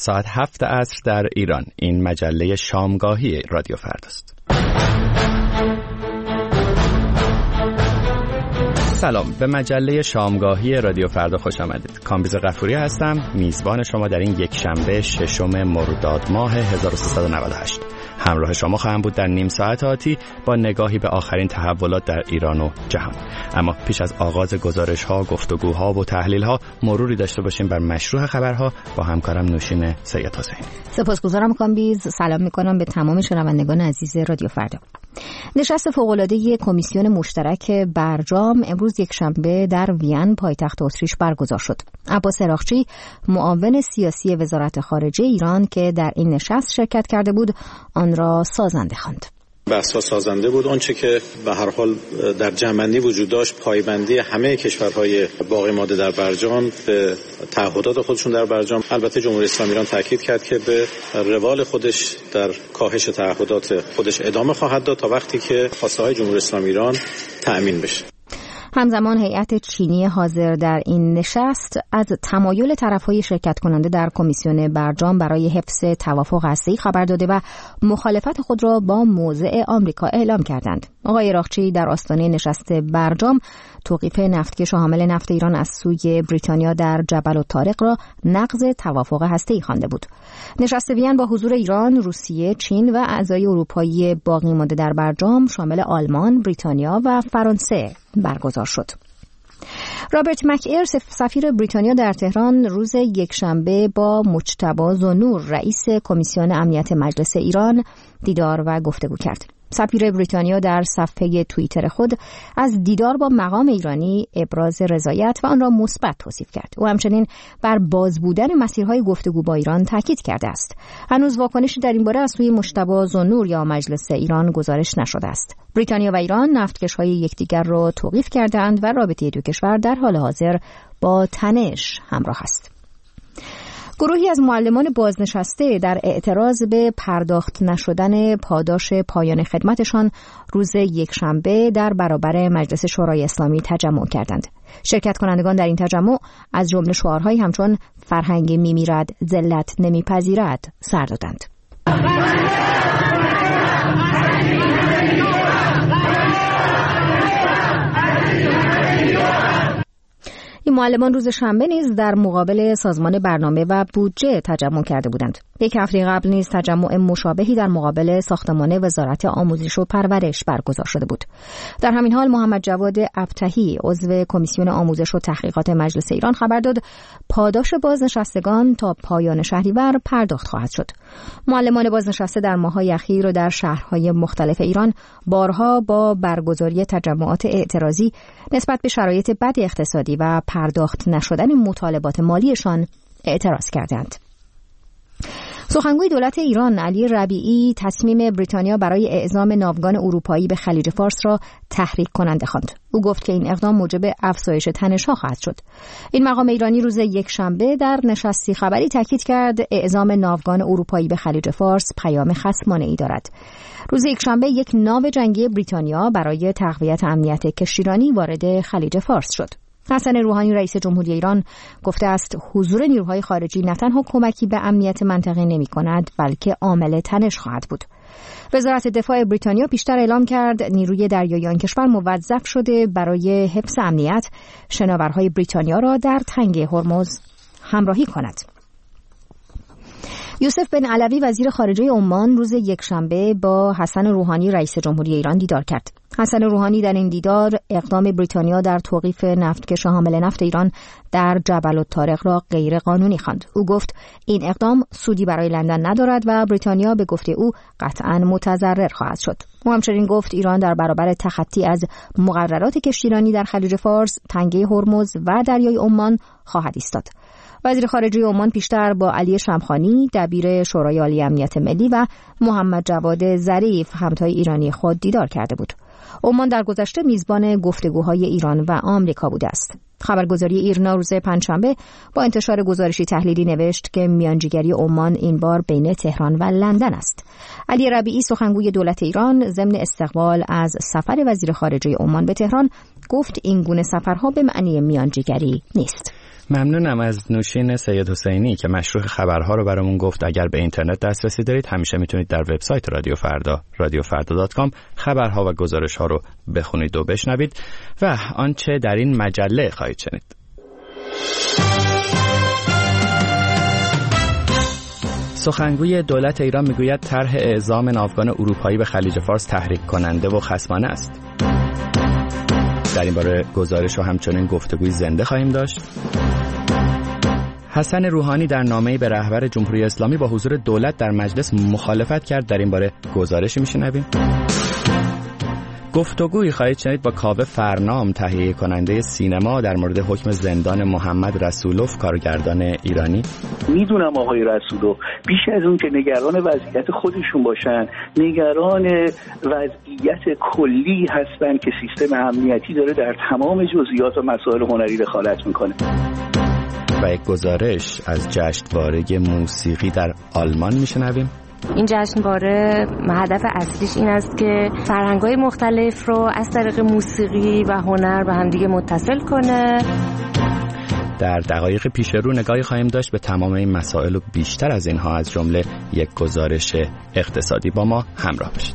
ساعت 7 عصر در ایران. این مجله شامگاهی رادیو فرداست. سلام، به مجله شامگاهی رادیو فردا خوش آمدید. کامبیز غفوری هستم، میزبان شما در این یک شنبه 6 مرداد ماه 1398. همراه شما خواهم بود در نیم ساعت آتی با نگاهی به آخرین تحولات در ایران و جهان. اما پیش از آغاز گزارش‌ها، گفتگوها و تحلیل‌ها مروری داشته باشیم بر مشروع خبرها با همکارم نوشین سید حسینی. سپاسگزارم کامبیز. سلام می‌کنم به تمام شنوندگان عزیز رادیو فردا. نشست فوق‌العاده کمیسیون مشترک برجام امروز یکشنبه در وین پایتخت اتریش برگزار شد. عباس عراقچی معاون سیاسی وزارت خارجه ایران که در این نشست شرکت کرده بود آن را سازنده خواند. بحث‌ها سازنده بود. آنچه که به هر حال در جمع‌بندی وجود داشت پایبندی همه کشورهای باقی مانده در برجام به تعهدات خودشون در برجام. البته جمهوری اسلامی ایران تاکید کرد که به روال خودش در کاهش تعهدات خودش ادامه خواهد داد تا وقتی که خواسته‌های جمهوری اسلامی ایران تأمین بشه. همزمان هیئت چینی حاضر در این نشست از تمایل طرف‌های شرکت کننده در کمیسیون برجام برای حفظ توافق هسته‌ای خبر داده و مخالفت خود را با موضع آمریکا اعلام کردند. آقای عراقچی در آستانه نشست برجام توقیف نفتکش حامل نفت ایران از سوی بریتانیا در جبل الطارق را نقض توافق هسته‌ای خوانده بود. نشست وین با حضور ایران، روسیه، چین و اعضای اروپایی باقی مانده در برجام شامل آلمان، بریتانیا و فرانسه برگزار شد. رابرت مک‌ایر سفیر بریتانیا در تهران روز یکشنبه با مجتبی ذوالنور رئیس کمیسیون امنیت مجلس ایران دیدار و گفتگو کرد. سفیر بریتانیا در صفحه توییتر خود از دیدار با مقام ایرانی ابراز رضایت و آن را مثبت توصیف کرد. او همچنین بر باز بودن مسیرهای گفتگو با ایران تاکید کرده است. هنوز واکنشی در این باره از سوی مجتبی ذوالنور یا مجلس ایران گزارش نشده است. بریتانیا و ایران نفتکش‌های یکدیگر را توقیف کردند و رابطه دو کشور در حال حاضر با تنش همراه است. گروهی از معلمان بازنشسته در اعتراض به پرداخت نشدن پاداش پایان خدمتشان روز یکشنبه در برابر مجلس شورای اسلامی تجمع کردند. شرکت کنندگان در این تجمع از جمله شعارهایی همچون فرهنگ میمیرد، ذلت نمیپذیرد سر دادند. این معلمان روز شنبه نیز در مقابل سازمان برنامه و بودجه تجمع کرده بودند. یک هفته قبل نیز تجمع مشابهی در مقابل ساختمان وزارت آموزش و پرورش برگزار شده بود. در همین حال محمد جواد ابتهی عضو کمیسیون آموزش و تحقیقات مجلس ایران خبر داد پاداش بازنشستگان تا پایان شهریور پرداخت خواهد شد. معلمان بازنشسته در ماه‌های اخیر در شهرهای مختلف ایران بارها با برگزاری تجمعات اعتراضی نسبت به شرایط بد اقتصادی و پرداخت نشدن مطالبات مالیشان اعتراض کردند. سخنگوی دولت ایران علی ربیعی تصمیم بریتانیا برای اعزام ناوگان اروپایی به خلیج فارس را تحریک کننده خواند. او گفت که این اقدام موجب افزایش تنش‌ها خواهد شد. این مقام ایرانی روز یکشنبه در نشستی خبری تاکید کرد اعزام ناوگان اروپایی به خلیج فارس پیام خصمانه‌ای دارد. روز یکشنبه یک ناو جنگی بریتانیا برای تقویت امنیت کشتیرانی وارد خلیج فارس شد. حسن روحانی رئیس جمهوری ایران گفته است حضور نیروهای خارجی نه تنها کمکی به امنیت منطقه نمی‌کند بلکه عامل تنش خواهد بود. وزارت دفاع بریتانیا پیشتر اعلام کرد نیروی دریایی آن کشور موظف شده برای حفظ امنیت شناورهای بریتانیا را در تنگه هرمز همراهی کند. یوسف بن علوی وزیر خارجه عمان روز یکشنبه با حسن روحانی رئیس جمهوری ایران دیدار کرد. حسن روحانی در این دیدار اقدام بریتانیا در توقیف نفتکش حامل نفت ایران در جبل الطارق را غیر قانونی خواند. او گفت این اقدام سودی برای لندن ندارد و بریتانیا به گفته او قطعاً متضرر خواهد شد. او همچنین گفت ایران در برابر تخطی از مقررات کشتیرانی در خلیج فارس، تنگه هرمز و دریای عمان خواهد ایستاد. وزیر خارجه عمان پیشتر با علی شمخانی دبیر شورای عالی امنیت ملی و محمد جواد ظریف همتای ایرانی خود دیدار کرده بود. عمان در گذشته میزبان گفتگوهای ایران و آمریکا بوده است. خبرگزاری ایرنا روز پنجشنبه با انتشار گزارشی تحلیلی نوشت که میانجیگری عمان این بار بین تهران و لندن است. علی ربیعی سخنگوی دولت ایران ضمن استقبال از سفر وزیر خارجه عمان به تهران گفت این گونه سفرها به معنی میانجیگری نیست. ممنونم از نوشین سید حسینی که مشروح خبرها رو برامون گفت. اگر به اینترنت دسترسی دارید همیشه میتونید در وبسایت رادیو فردا radiofarda.com خبرها و گزارش‌ها رو بخونید و بشنوید و آنچه در این مجله خواهید شنید. سخنگوی دولت ایران میگوید طرح اعزام ناوگان اروپایی به خلیج فارس تحریک کننده و خصمانه است. در این باره گزارش و همچنین گفتگوی زنده خواهیم داشت. حسن روحانی در نامه‌ای به رهبر جمهوری اسلامی با حضور دولت در مجلس مخالفت کرد. در این باره گزارشی میشنویم. گفتگویی خواهید شنید با کاوه فرنام، تهیه کننده سینما، در مورد حکم زندان محمد رسولوف، کارگردان ایرانی. میدونم آقای رسولوف بیش از اون که نگران وضعیت خودشون باشن، نگران وضعیت کلی هستن که سیستم امنیتی داره در تمام جزئیات و مسائل هنری دخالت میکنه. و یک گزارش از جشنواره موسیقی در آلمان میشنویم. این جشنواره هدف اصلیش این است که فرهنگ‌های مختلف رو از طریق موسیقی و هنر به همدیگه متصل کنه. در دقایق پیش رو نگاهی خواهیم داشت به تمام این مسائل و بیشتر از اینها، از جمله یک گزارش اقتصادی. با ما همراه باشید.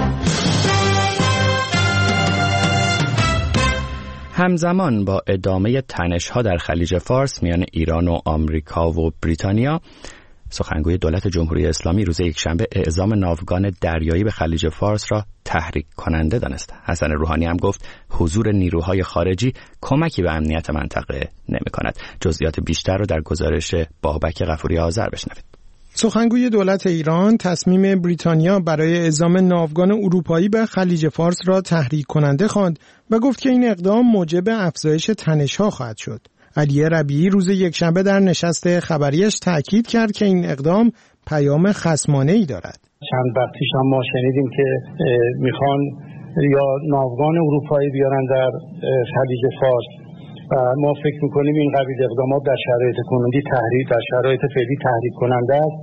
همزمان با ادامه تنش‌ها در خلیج فارس میان ایران و آمریکا و بریتانیا، سخنگوی دولت جمهوری اسلامی روز یکشنبه اعزام ناوگان دریایی به خلیج فارس را تحریک کننده دانست. حسن روحانی هم گفت حضور نیروهای خارجی کمکی به امنیت منطقه نمی کند. جزئیات بیشتر را در گزارش بابک غفوری آذر بشنوید. سخنگوی دولت ایران تصمیم بریتانیا برای اعزام ناوگان اروپایی به خلیج فارس را تحریک کننده خواند و گفت که این اقدام موجب افزایش تنش‌ها خواهد شد. علی ربیعی روز یکشنبه در نشست خبریش تأکید کرد که این اقدام پیام خصمانه‌ای دارد. چند وقت پیش هم ما شنیدیم که میخوان یا ناوگان اروپایی بیارن در خلیج فارس و ما فکر میکنیم این قبیل اقدامات در شرایط کنونی در شرایط فعلی تحریک کننده است،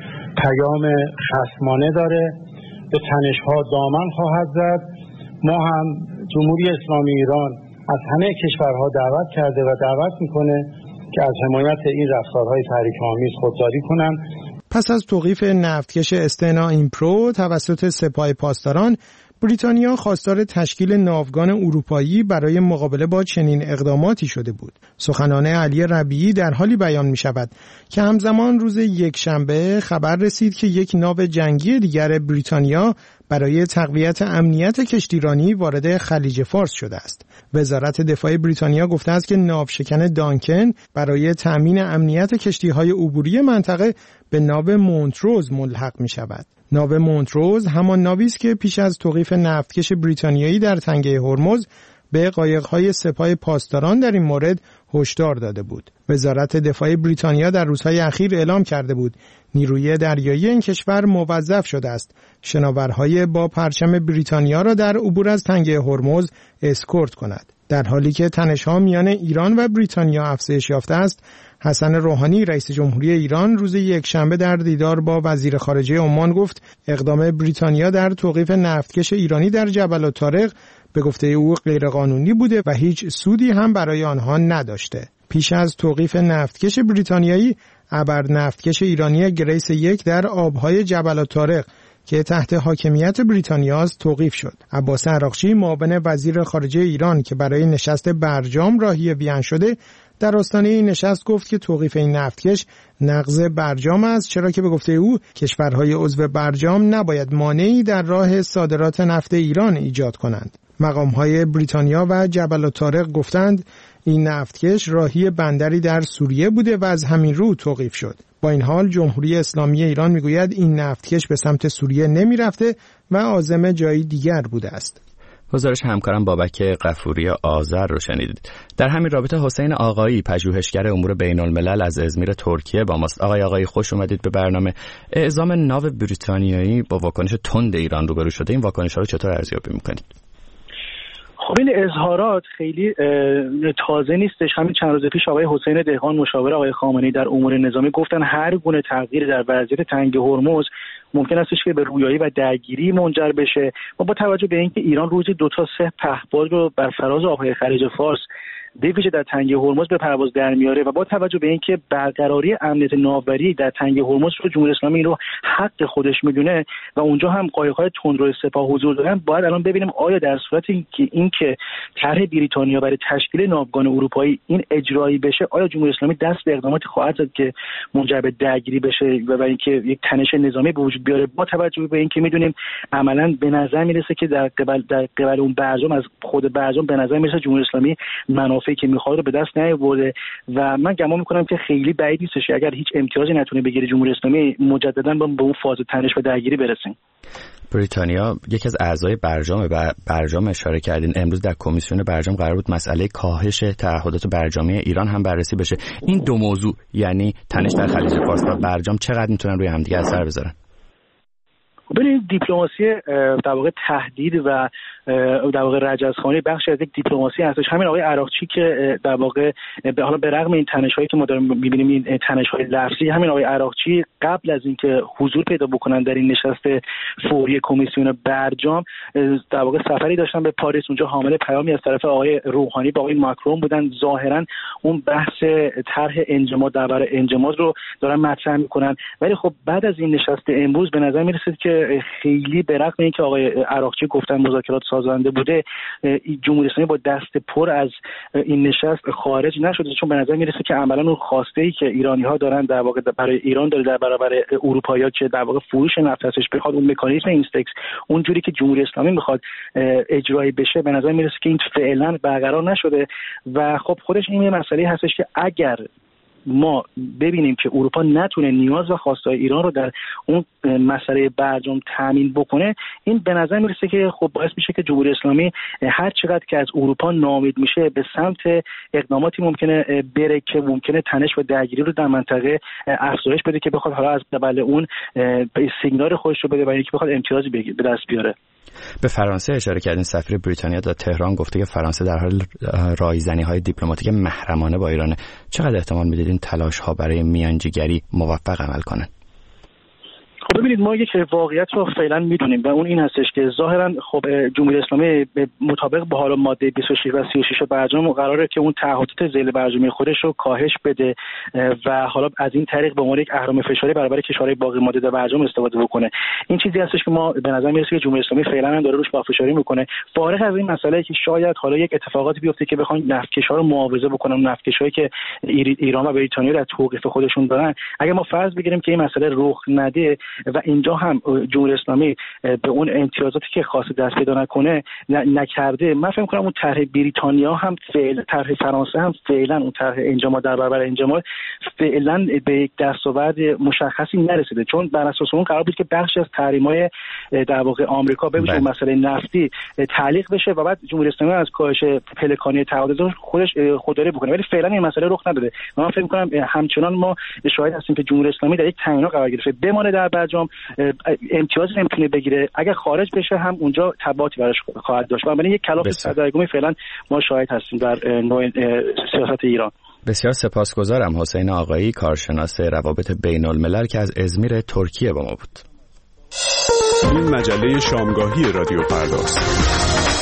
پیام خصمانه داره، به تنش‌ها دامن خواهد زد. ما هم جمهوری اسلامی ایران از همه کشورها دعوت کرده و دعوت میکنه که از حمایت این رفتارهای تحریک‌آمیز خودداری کنند. پس از توقیف نفتکش استنا ایمپرو توسط سپاه پاسداران، بریتانیا خواستار تشکیل ناوگان اروپایی برای مقابله با چنین اقداماتی شده بود. سخنان علی ربیعی در حالی بیان می شود که همزمان روز یکشنبه خبر رسید که یک ناو جنگی دیگر بریتانیا برای تقویت امنیت کشتیرانی وارد خلیج فارس شده است. وزارت دفاع بریتانیا گفته است که ناوشکن دانکن برای تأمین امنیت کشتی‌های عبوری منطقه به ناو مونتروز ملحق می شود. ناو مونتروز همان ناوی است که پیش از توقیف نفتکش بریتانیایی در تنگه هرمز به قایق‌های سپاه پاسداران در این مورد هشدار داده بود. وزارت دفاع بریتانیا در روزهای اخیر اعلام کرده بود نیروی دریایی این کشور موظف شده است شناورهای با پرچم بریتانیا را در عبور از تنگه هرمز اسکورت کند. در حالی که تنش‌ها میان ایران و بریتانیا افزایش یافته است، حسن روحانی رئیس جمهوری ایران روز یکشنبه در دیدار با وزیر خارجه عمان گفت اقدام بریتانیا در توقیف نفتکش ایرانی در جبل الطارق به گفته او غیرقانونی بوده و هیچ سودی هم برای آنها نداشته. پیش از توقیف نفتکش بریتانیایی، ابر نفتکش ایرانی گریس 1 در آبهای جبل الطارق که تحت حاکمیت بریتانیاست توقیف شد. عباس عراقچی معاون وزیر خارجه ایران که برای نشست برجام راهی وین شده، در آستانه این نشست گفت که توقیف این نفتکش نقض برجام است، چرا که به گفته او کشورهای عضو برجام نباید مانعی در راه صادرات نفت ایران ایجاد کنند. مقامهای بریتانیا و جبل الطارق گفتند این نفتکش راهی بندری در سوریه بوده و از همین رو توقیف شد. با این حال جمهوری اسلامی ایران میگوید این نفتکش به سمت سوریه نمی رفته و عازم جایی دیگر بوده است. گزارش همکارم بابک غفوری آذر رو شنیدید. در همین رابطه حسین آقایی، پژوهشگر امور بین الملل از ازمیر ترکیه با ماست. آقایی خوش اومدید به برنامه. اعزام ناو بریتانیایی با واکنش تند ایران روبرو شده، این واکنش‌ها رو چطور ارزیابی می‌کنید؟ خب این اظهارات خیلی تازه نیستش. همین چند روز پیش آقای حسین دهقان مشاور آقای خامنه‌ای در امور نظامی گفتن هر گونه تغییر در وضعیت تنگ هرمز ممکن استش که به رویایی و درگیری منجر بشه و با توجه به اینکه ایران روزی 2 تا 3 پهپاد رو بر فراز آبهای خلیج فارس به ویژه در تنگه هرمز به پرواز در میاره و با توجه به اینکه برقراری امنیت ناوبری در تنگه هرمز رو جمهوری اسلامی رو حق خودش میدونه و اونجا هم قایق‌های تندرو سپاه حضور دارن، باید الان ببینیم آیا در صورتی که اینکه طرح بریتانیا برای تشکیل ناوگان اروپایی این اجرایی بشه، آیا جمهوری اسلامی دست به اقداماتی خواهد زد که منجر به درگیری بشه و اینکه یک تنش نظامی به وجود بیاره، با توجه به اینکه میدونیم عملاً به نظر میرسه که در قبل اون برجام از خود برجام به نظر میرسه جمهوری اسلامی منافعی که میخواد رو به دست نیاورده و من گمان میکنم که خیلی بعید نیستش اگر هیچ امتیازی نتونه بگیره جمهوری اسلامی مجددا به اون فاز تنش و درگیری برسیم. بریتانیا یکی از اعضای برجام و برجام اشاره کردین، امروز در کمیسیون برجام قرار بود مسئله کاهش تعهدات برجامی ایران هم بررسی بشه. این دو موضوع یعنی تنش در خلیج فارس و برجام چقدر میتونن روی همدیگه اثر بذارن؟ ببینید دیپلماسی در واقع تهدید و در واقع رجزخوانی بخشی از یک دیپلماسی هستش. همین آقای عراقچی که در واقع حالا به رغم این تنش‌هایی که ما داریم می‌بینیم، این تنش‌های لفظی، همین آقای عراقچی قبل از اینکه حضور پیدا بکنن در این نشست فوری کمیسیون برجام در واقع سفری داشتن به پاریس، اونجا حامل پیامی از طرف آقای روحانی با آقای ماکرون بودن. ظاهراً اون بحث طرح انجماد درباره انجماد رو دارن مطرح می‌کنن، ولی خب بعد از این نشست امروز به نظر می‌رسید که خیلی به رغم اینکه آقای عراقچی گفتن مذاکرات سازنده بوده، جمهوری اسلامی با دست پر از این نشست خارج نشده، چون به نظر میرسه که عملا اون خواسته‌ای که ایرانی‌ها دارن در واقع برای ایران داره در برابر اروپایی‌ها که در واقع فروش نفت هستش، بخواد اون مکانیزم اینستکس اونجوری که جمهوری اسلامی میخواد اجرایی بشه، به نظر میرسه که این فعلا برقرار نشده و خب خودش این مسئله هستش که اگر ما ببینیم که اروپا نتونه نیاز و خواستهای ایران رو در اون مسئله برجام تامین بکنه، این به نظر میرسه که خب باعث میشه که جمهوری اسلامی هر چقدر که از اروپا ناامید میشه به سمت اقداماتی ممکنه بره که ممکنه تنش و درگیری رو در منطقه افزایش بده، که بخواد حالا از قبل اون سیگنال خودش رو بده و اینکه بخواد امتیازی به دست بیاره. به فرانسه اشاره کردین. سفیر بریتانیا در تهران گفته که فرانسه در حال رایزنی‌های دیپلماتیک محرمانه با ایرانه. چقدر احتمال میدید این تلاش‌ها برای میانجیگری موفق عمل کنن؟ خب ببینید، ما یک واقعیت رو فعلا میدونیم و اون این هستش که ظاهرا خب جمهوری اسلامی مطابق با حالا ماده 26 و 36 برجام قراره که اون تعهدات ذیل برجامی خودش رو کاهش بده و حالا از این طریق به عنوان یک اهرم فشاری برابر کشورهای باقی ماده در برجام استفاده بکنه. این چیزی هستش که ما به نظر میرسه که جمهوری اسلامی فعلا داره روش پافشاری میکنه، فارغ از این مسئله که شاید حالا یک اتفاقاتی بیفته که بخوان نفتکش‌ها رو معاوضه بکنن، نفتکش‌هایی که ایران و بریتانیا در توقیف خودشون دارن. اگر ما فرض بگیریم که این مسئله رخ نده و اینجا هم جمهوری اسلامی به اون امتیازاتی که خواسته دست پیدا نکرده، من فکر می‌کنم اون طرح بریتانیا هم فعلا، طرح فرانسه هم فعلا، اون طرح انجماد در برابر انجماد فعلا به یک دستاورد مشخصی نرسیده، چون بر اساس اون قرار بود که بخشی از تحریم‌های در واقع آمریکا به ویژه مسئله نفتی تعلیق بشه و بعد جمهوری اسلامی از کاهش پلکانی تعهدات خودش خودداری بکنه، ولی فعلا این مسئله رخ نداده. من فکر می‌کنم همچنان ما شاهد هستیم که جمهوری اسلامی در یک تنگنا قرار گرفته، بمانه در برجام، امتیاز نمیتونه بگیره، اگر خارج بشه هم اونجا تبعاتی براش خواهد داشت. بنابراین یک کلاف سردرگمی فعلا ما شاهد هستیم در نوع سیاست ایران. بسیار سپاسگزارم حسین آقایی، کارشناس روابط بین الملل که از ازمیر ترکیه با ما بود. این مجله شامگاهی رادیو فرداست.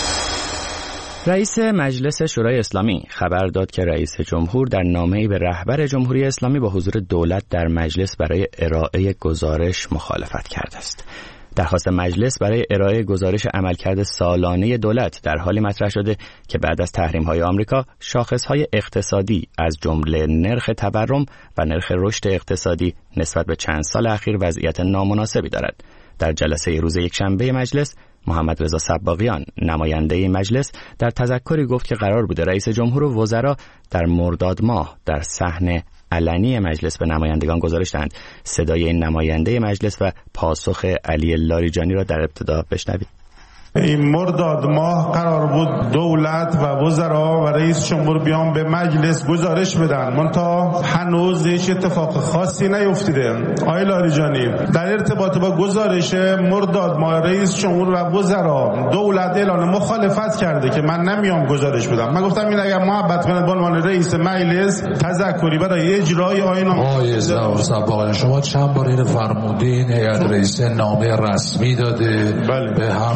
رئیس مجلس شورای اسلامی خبر داد که رئیس جمهور در نامه‌ای به رهبر جمهوری اسلامی با حضور دولت در مجلس برای ارائه گزارش مخالفت کرده است. درخواست مجلس برای ارائه گزارش عملکرد سالانه دولت در حالی مطرح شده که بعد از تحریم‌های آمریکا شاخص‌های اقتصادی از جمله نرخ تورم و نرخ رشد اقتصادی نسبت به چند سال اخیر وضعیت نامناسبی دارد. در جلسه روز یکشنبه مجلس، محمد رضا صباغیان نماینده مجلس در تذکری گفت که قرار بوده رئیس جمهور و وزرا در مرداد ماه در صحن علنی مجلس به نمایندگان گزارش دهند. صدای این نماینده مجلس و پاسخ علی لاریجانی را در ابتدا بشنوید. این مرداد ماه قرار بود دولت و وزرا و رئیس جمهور بیان به مجلس گزارش بدن، منتها هنوز هیچ اتفاق خاصی نیفتیده. آقای لاریجانی، در ارتباط با گزارش مرداد ماه رئیس جمهور و وزرا دولت اعلان مخالفت کرده که من نمیام گزارش بدم. من گفتم این اگر محبت کنید به عنوان رئیس مجلس تذکری برای اجرای آیین آقای صباغیان، شما چند بار اینو فرمودین هیئت رئیسه نامه رسمی داده به هم به رئیس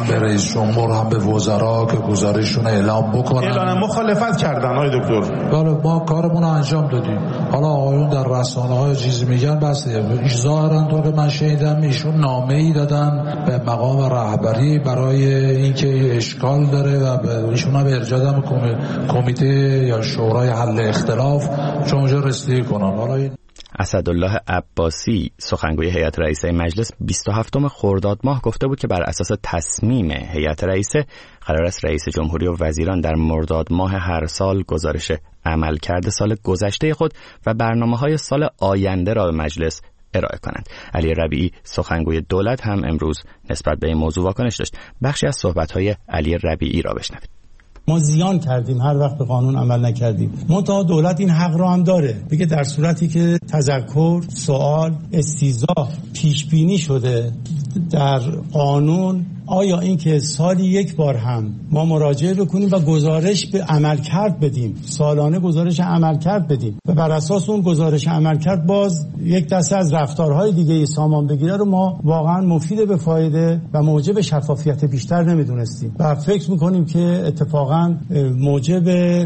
رئیس جمهور هم به وزرا که گزارششون اعلام بکنن. اعلام مخالفت کردن آقای دکتر. بله ما کارمون رو انجام دادیم. حالا آقایون در رسانه‌های چیزی میگن بس ظاهرا تو که من شنیدم ایشون نامه‌ای دادن به مقام رهبری برای اینکه اشکال داره و به ایشون هم ارجاع دادن کمیته یا شورای حل اختلاف چون اونجا رسیدگی کنن. حالا اسدالله عباسی سخنگوی هیئت رئیسه مجلس 27 خرداد ماه گفته بود که بر اساس تصمیم هیئت رئیسه قرار است رئیس جمهوری و وزیران در مرداد ماه هر سال گزارش عملکرد سال گذشته خود و برنامه‌های سال آینده را به مجلس ارائه کنند. علی ربیعی سخنگوی دولت هم امروز نسبت به این موضوع واکنش داشت. بخشی از صحبت‌های علی ربیعی را بشنوید. ما زیان کردیم، هر وقت به قانون عمل نکردیم. منتها دولت این حق را هم داره بگه در صورتی که تذکر، سوال، استیضاح پیش بینی شده در قانون، آیا این که سالی یک بار هم ما مراجعه بکنیم و گزارش به عملکرد بدیم، سالانه گزارش عملکرد بدیم و بر اساس اون گزارش عملکرد باز یک دسته از رفتارهای دیگه سامان بگیره رو ما واقعا مفید به فایده و موجب شفافیت بیشتر نمیدونستیم و فکر میکنیم که اتفاقا موجب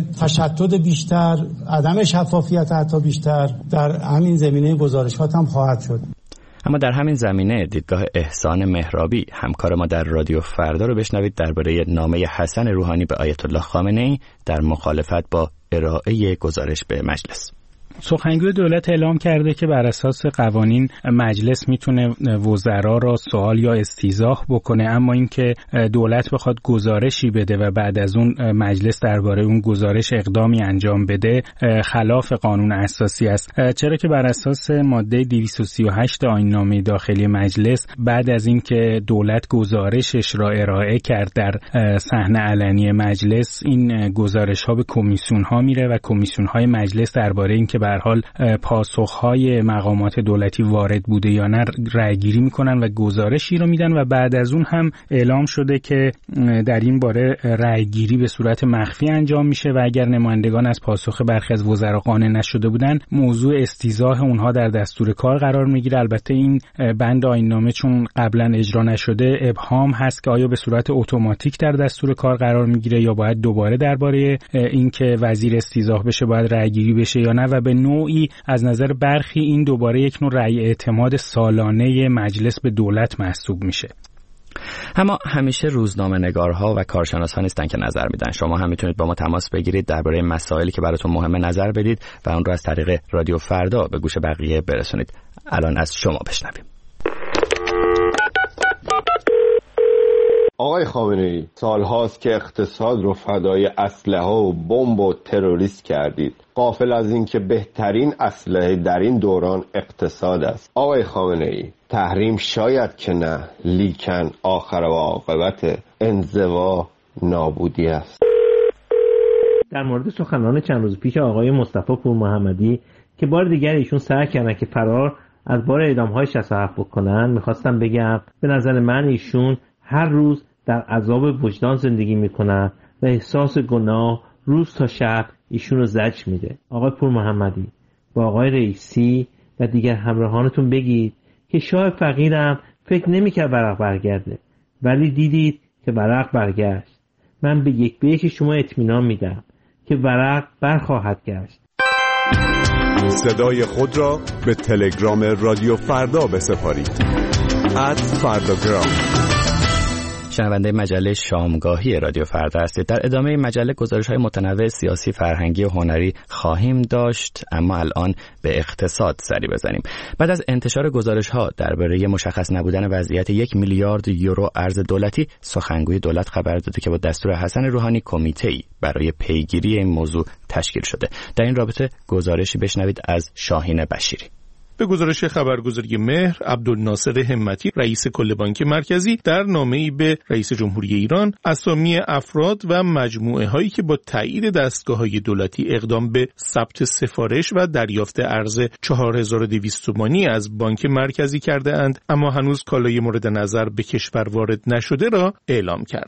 تشتت بیشتر، عدم شفافیت حتی بیشتر در همین زمینه گزارشات هم خواهد شد. اما در همین زمینه دیدگاه احسان مهرابی همکار ما در رادیو فردا رو بشنوید درباره نامه حسن روحانی به آیت الله خامنه‌ای در مخالفت با ارائه گزارش به مجلس. سخنگوی دولت اعلام کرده که بر اساس قوانین مجلس میتونه وزرا را سوال یا استیضاح بکنه، اما اینکه دولت بخواد گزارشی بده و بعد از اون مجلس درباره اون گزارش اقدامی انجام بده خلاف قانون اساسی است. چرا که بر اساس ماده 238 آیین‌نامه داخلی مجلس بعد از اینکه دولت گزارشش را ارائه کرد در صحنه علنی مجلس، این گزارش ها به کمیسیون ها میره و کمیسیون های مجلس درباره اینکه به هر حال پاسخهای مقامات دولتی وارد بوده یا نه رأیگیری میکنن و گزارشی رو میدن و بعد از اون هم اعلام شده که در این باره رأیگیری به صورت مخفی انجام میشه و اگر نمایندگان از پاسخ برخی از وزرا قانع نشده بودن موضوع استیضاح اونها در دستور کار قرار میگیره. البته این بند آیین‌نامه چون قبلا اجرا نشده ابهام هست که آیا به صورت اتوماتیک در دستور کار قرار میگیره یا باید دوباره درباره اینکه وزیر استیضاح بشه باید رأیگیری بشه یا نه و به نوعی از نظر برخی این دوباره یک نوع رأی اعتماد سالانه مجلس به دولت محسوب میشه. اما همیشه روزنامه‌نگارها و کارشناسان نیستن که نظر میدن. شما هم میتونید با ما تماس بگیرید درباره مسائلی که براتون مهمه نظر بدید و اون رو از طریق رادیو فردا به گوش بقیه برسونید. الان از شما بشنویم. آقای خامنه‌ای، سالهاست که اقتصاد رو فدای اسلحه و بمب و تروریست کردید. غافل از این که بهترین اسلحه در این دوران اقتصاد است. آقای خامنه‌ای، تحریم شاید که نه، لیکن آخر و عاقبت انزوا نابودی است. در مورد سخنان چند روز پیش آقای مصطفی پورمحمدی که بار دیگر ایشون سعی کردن که فرار از بار اعدام‌های 67 بکنن، میخواستم بگم به نظر من ایشون هر روز در عذاب وجدان زندگی میکنن و احساس گناه روز تا شب ایشون رو زجر میده. آقای پورمحمدی با آقای رئیسی و دیگر همراهانتون بگید که شاه فقیرم فکر نمیکرد ورق برگرده، ولی دیدید که ورق برگشت. من به یک شما اطمینان میدم که ورق برخواهد گشت. صدای خود را به تلگرام رادیو فردا بسپارید. @فرداگرام. شنونده مجله شامگاهی رادیو فردا هستید. در ادامه مجله گزارش‌های متنوع سیاسی، فرهنگی و هنری خواهیم داشت، اما الان به اقتصاد سری بزنیم. بعد از انتشار گزارش‌ها درباره مشخص نبودن وضعیت 1 میلیارد یورو ارز دولتی، سخنگوی دولت خبر داده که با دستور حسن روحانی کمیته‌ای برای پیگیری این موضوع تشکیل شده. در این رابطه گزارشی بشنوید از شاهین بشیری. به گزارش خبرگزاری مهر، عبدالناصر همتی رئیس کل بانک مرکزی در نامه‌ای به رئیس جمهوری ایران اسامی افراد و مجموعه هایی که با تایید دستگاه‌های دولتی اقدام به ثبت سفارش و دریافت ارز 4200 تومانی از بانک مرکزی کرده اند اما هنوز کالای مورد نظر به کشور وارد نشده را اعلام کرد.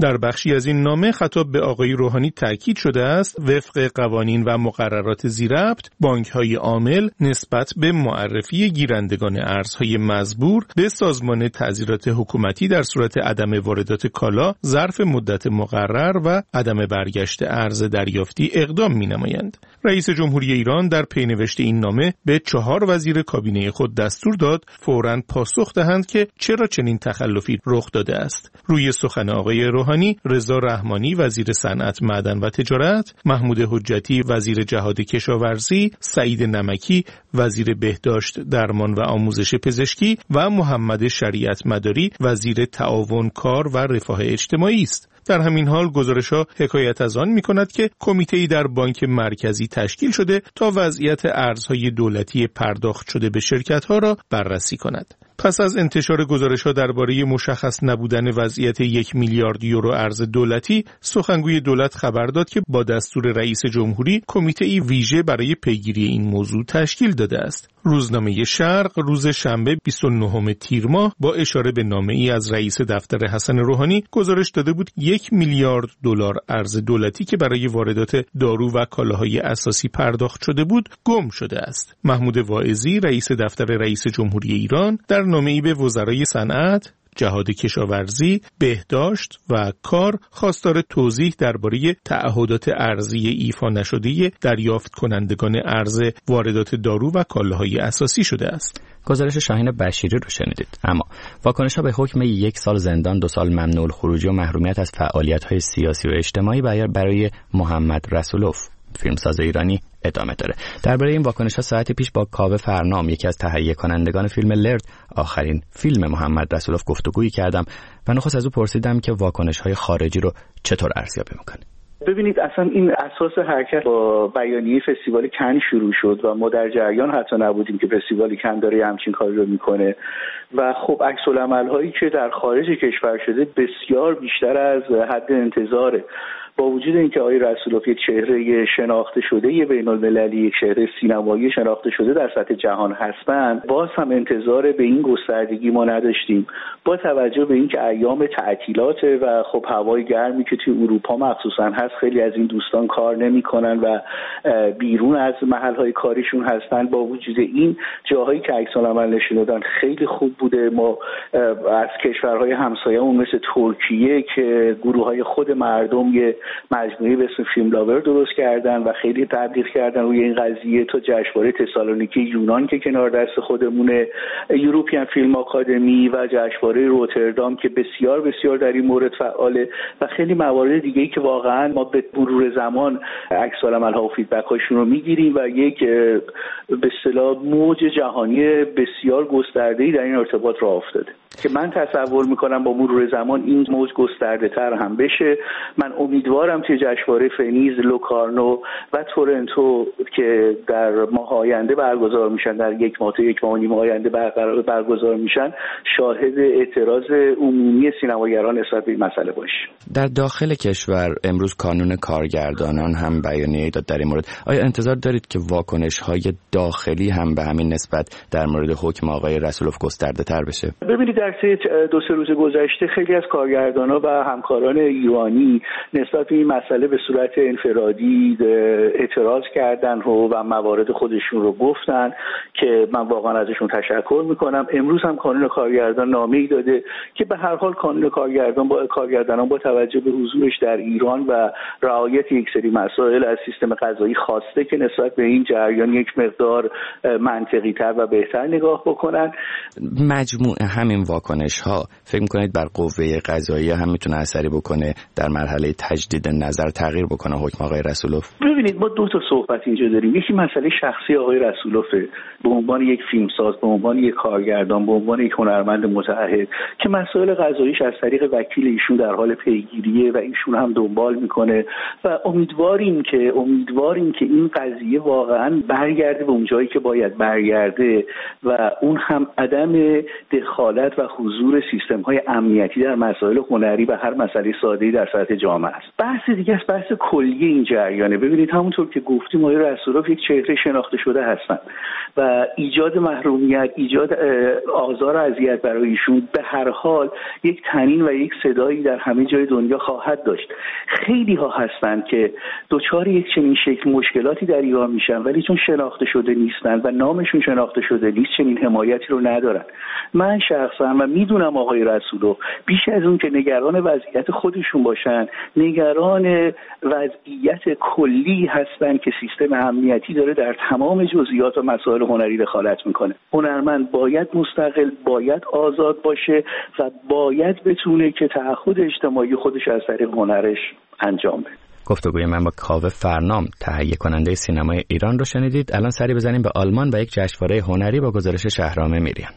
در بخشی از این نامه خطاب به آقای روحانی تاکید شده است وفق قوانین و مقررات ذی‌ربط بانک‌های عامل نسبت به معرفی گیرندگان ارزهای مزبور به سازمان تعزیرات حکومتی در صورت عدم واردات کالا ظرف مدت مقرر و عدم برگشت ارز دریافتی اقدام می‌نمایند. رئیس جمهوری ایران در پینوشت این نامه به 4 وزیر کابینه خود دستور داد فوراً پاسخ دهند که چرا چنین تخلفی رخ داده است. روی سخن آقای روحانی، رضا رحمانی وزیر صنعت، معدن و تجارت، محمود حجتی وزیر جهاد کشاورزی، سعید نمکی وزیر بهداشت، درمان و آموزش پزشکی و محمد شریعت مداری وزیر تعاون، کار و رفاه اجتماعی است. در همین حال گزارش‌ها حکایت از آن می‌کند که کمیته‌ای در بانک مرکزی تشکیل شده تا وضعیت ارزهای دولتی پرداخت شده به شرکت‌ها را بررسی کند. پس از انتشار گزارش‌ها درباره مشخص نبودن وضعیت 1 میلیارد یورو ارز دولتی، سخنگوی دولت خبر داد که با دستور رئیس جمهوری کمیته‌ای ویژه برای پیگیری این موضوع تشکیل داده است. روزنامه شرق روز شنبه 29 تیر ماه با اشاره به نامه‌ای از رئیس دفتر حسن روحانی گزارش داده بود 1 میلیارد دلار ارز دولتی که برای واردات دارو و کالاهای اساسی پرداخت شده بود گم شده است. محمود واعظی رئیس دفتر رئیس جمهوری ایران در نامه‌ای به وزرای صنعت، جهاد کشاورزی، بهداشت و کار خواستار توضیح درباره تعهدات ارزی ایفا نشده دریافت کنندگان ارز واردات دارو و کالاهای اساسی شده است. گزارش شاهین بشیری رو شنیدید. اما واکنش‌ها به حکم 1 سال زندان، 2 سال ممنوع الخروجی و محرومیت از فعالیت‌های سیاسی و اجتماعی برای محمد رسولوف فیلمساز ایرانی ادامه داره. درباره این واکنش‌ها ساعتی پیش با کاوه فرنام، یکی از تهیه کنندگان فیلم لرد، آخرین فیلم محمد رسولوف، گفتگویی کردم و نخست از او پرسیدم که واکنش‌های خارجی رو چطور ارزیابی می‌کنه. ببینید اصلا این اساس حرکت با بیانیه فستیوال کن شروع شد و ما در جریان حتی نبودیم که فستیوال کن داره همچین کاری رو میکنه و خب عکس‌العمل‌هایی که در خارج کشور شده بسیار بیشتر از حد انتظاره. با وجود اینکه آقای رسولوف یک چهره شناخته شده بین‌المللی، یک چهره سینمایی شناخته شده در سطح جهان هستند، باز هم انتظار به این گستردگی ما نداشتیم با توجه به اینکه ایام تعطیلات و خب هوای گرمی که توی اروپا مخصوصا هست، خیلی از این دوستان کار نمی‌کنن و بیرون از محل‌های کاریشون هستن. با وجود این جاهایی که عکس‌العمل نشون دادن خیلی خوب بوده. ما از کشورهای همسایه‌مون مثل ترکیه که گروه‌های خود مردم یه مجموعه به اسم فیلم لاور درست کردن و خیلی تبلیغ کردن روی این قضیه، تا جشنواره تسالونیکی یونان که کنار دست خودمونه، یوروپیان فیلم آکادمی و جشنواره روتردام که بسیار بسیار در این مورد فعاله و خیلی موارد دیگه‌ای که واقعا ما به مرور زمان عکس‌العمل‌ها و فیدبک‌هاشون رو می‌گیریم و یک به اصطلاح موج جهانی بسیار گسترده‌ای در این ارتباط راه افتاده که من تصور می‌کنم با مرور زمان این موج گسترده‌تر هم بشه. من امیدوارم توی جشنواره ونیز، لوکارنو و تورنتو که در ماه آینده برگزار میشن، در یک ماه و نیم آینده برگزار میشن، شاهد اعتراض عمومی سینماگران نسبت به این مسئله باشه. در داخل کشور امروز کانون کارگردانان هم بیانیه‌ای داد در این مورد. آیا انتظار دارید که واکنش‌های داخلی هم به همین نسبت در مورد حکم آقای رسولوف گسترده‌تر بشه؟ ببینید در 2-3 روز گذشته خیلی از کارگردانان و همکاران ایرانی نسبت به این مسئله به صورت انفرادی اعتراض کردن و موارد خودشون رو گفتن که من واقعا ازشون تشکر میکنم. امروز هم کانون کارگردان نامه‌ای داده که به هر حال کانون کارگردانان با توجه به حضورش در ایران و رعایت یک سری مسائل از سیستم قضایی خواسته که نسبت به این جریان یک مقدار منطقی تر و بهتر نگاه بکنن. مجموع همین واکنش ها فکر میکنید بر قوه قضاییه هم میتونه اثری بکنه در مرحله تجدید نظر تغییر بکنه حکم آقای رسولوف؟ ببینید ما 2 تا صحبت اینجا داریم. یکی مسئله شخصی آقای رسولوفه به عنوان یک فیلمساز، به عنوان یک کارگردان، به عنوان یک هنرمند متعهد که مسائل قضاییش از طریق وکیل ایشون در حال پیگیریه و ایشون هم دنبال میکنه و امیدواریم که این قضیه واقعا برگرده به اون جایی که باید برگرده و اون هم عدم دخالت و حضور سیستم‌های امنیتی در مسائل هنری و هر مسئله ساده‌ای در سطح جامعه است. بحث دیگه است، بحث کلی این جریانه. ببینید همونطور که گفتیم آقای رسولوف یک چهره شناخته شده هستن و ایجاد محرومیت، ایجاد ایجاد آزار و اذیت برای ایشون، به هر حال یک طنین و یک صدایی در همه جای دنیا خواهد داشت. خیلی ها هستند که دچار یک چنین شکل مشکلاتی در ایران میشن ولی چون شناخته شده نیستن و نامشون شناخته شده نیست چنین حمایتی رو ندارن. من شخصا و میدونم آقای رسولو بیش از اون که نگران وضعیت خودشون باشن، نگران وضعیت کلی هستن که سیستم امنیتی داره در تمام جزئیات و مسائل هنری دخالت میکنه. هنرمند باید مستقل، باید آزاد باشه و باید بتونه که تعهد اجتماعی خودش از طریق هنرش انجام بده. گفتگوی من با کاوه فرنام، تهیه کننده سینمای ایران رو شنیدید. الان سری بزنیم به آلمان و یک جشنواره هنری با گزارش شهرام میریان.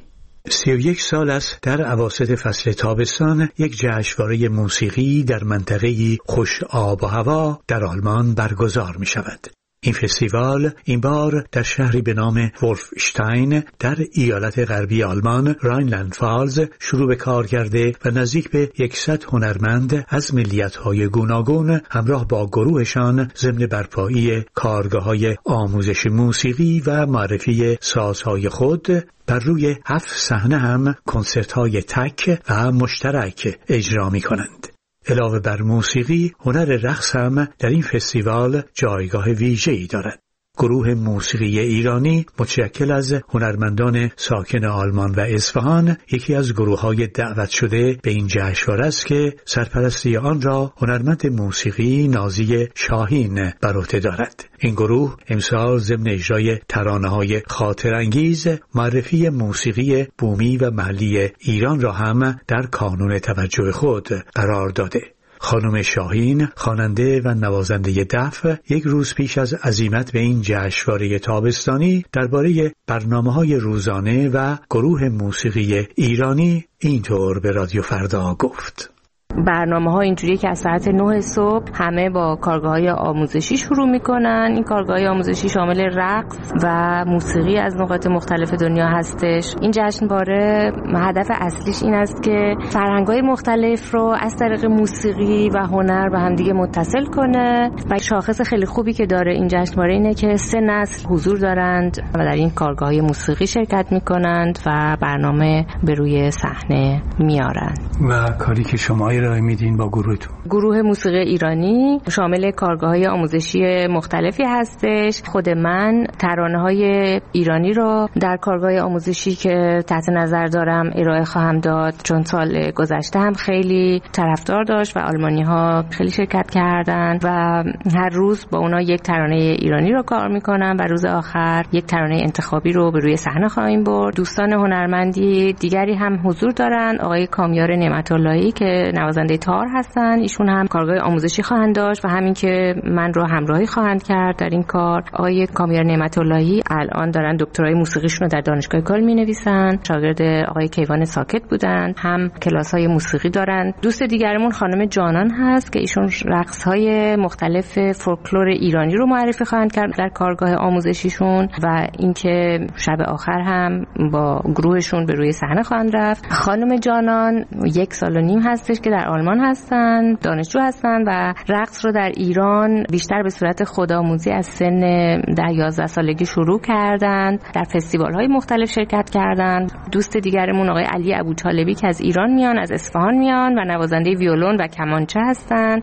31 سال است در اواسط فصل تابستان یک جشنواره موسیقی در منطقه‌ای خوش آب و هوا در آلمان برگزار می شود. این فستیوال این بار در شهری به نام ولفشتاین در ایالت غربی آلمان راینلند فالز شروع به کار کرده و نزدیک به 100 هنرمند از ملیت‌های گوناگون همراه با گروهشان ضمن برپایی کارگاه‌های آموزش موسیقی و معرفی سازهای خود بر روی 7 صحنه هم کنسرت‌های تک و مشترک اجرا می‌کنند. علاوه بر موسیقی، هنر رقص هم در این فستیوال جایگاه ویژه‌ای دارد. گروه موسیقی ایرانی متشکل از هنرمندان ساکن آلمان و اصفهان یکی از گروه‌های دعوت شده به این جشنواره است که سرپرستی آن را هنرمند موسیقی نازی شاهین بر عهده دارد. این گروه امسال ضمن اجرای ترانه‌های خاطرانگیز معرفی موسیقی بومی و محلی ایران را هم در کانون توجه خود قرار داده. خانم شاهین، خواننده و نوازنده دف، یک روز پیش از عزیمت به این جشنواره تابستانی درباره برنامه‌های روزانه و گروه موسیقی ایرانی اینطور به رادیو فردا گفت: برنامه‌ها اینجوریه که از ساعت 9 صبح همه با کارگاه‌های آموزشی شروع می‌کنن. این کارگاه‌های آموزشی شامل رقص و موسیقی از نقاط مختلف دنیا هستش. این جشنواره هدف اصلیش این است که فرهنگ‌های مختلف رو از طریق موسیقی و هنر به همدیگه متصل کنه و شاخص خیلی خوبی که داره این جشنواره اینه که 3 نسل حضور دارند و در این کارگاه‌های موسیقی شرکت می‌کنند و برنامه به روی صحنه میارن. و کاری که شما ارائه میدین با گروهتون؟ گروه موسیقی ایرانی شامل کارگاه‌های آموزشی مختلفی هستش. خود من ترانه‌های ایرانی رو در کارگاه آموزشی که تحت نظر دارم ارائه خواهم داد، چون سال گذشته هم خیلی طرفدار داشت و آلمانی‌ها خیلی شرکت کردن و هر روز با اونا یک ترانه ایرانی رو کار میکنم و روز آخر یک ترانه انتخابی رو به روی صحنه خواهیم برد. دوستان هنرمندی دیگری هم حضور دارن. آقای کامیار نعمت‌اللهی که نوازنده تار هستن، ایشون هم کارگاه آموزشی خواهند داشت و همین که من رو همراهی خواهند کرد در این کار. آقای کامیار نعمت‌اللهی الان دارن دکترای موسیقیشون رو در دانشگاه کل می‌نویسن. شاگرد آقای کیوان ساکت بودن، هم کلاس‌های موسیقی دارن. دوست دیگرمون خانم جانان هست که ایشون رقص‌های مختلف فولکلور ایرانی رو معرفی خواهند کرد در کارگاه آموزشیشون و اینکه شب آخر هم با گروهشون به روی صحنه خواهند رفت. خانم جانان 1.5 سال هستش که در آلمان هستن، دانشجو هستن و رقص رو در ایران بیشتر به صورت خودآموزی از سن 10-11 سالگی شروع کردن. در فستیوال‌های مختلف شرکت کردن. دوست دیگرمون آقای علی ابوطالبی که از ایران میان، از اصفهان میان و نوازنده ویولون و کمانچه هستن.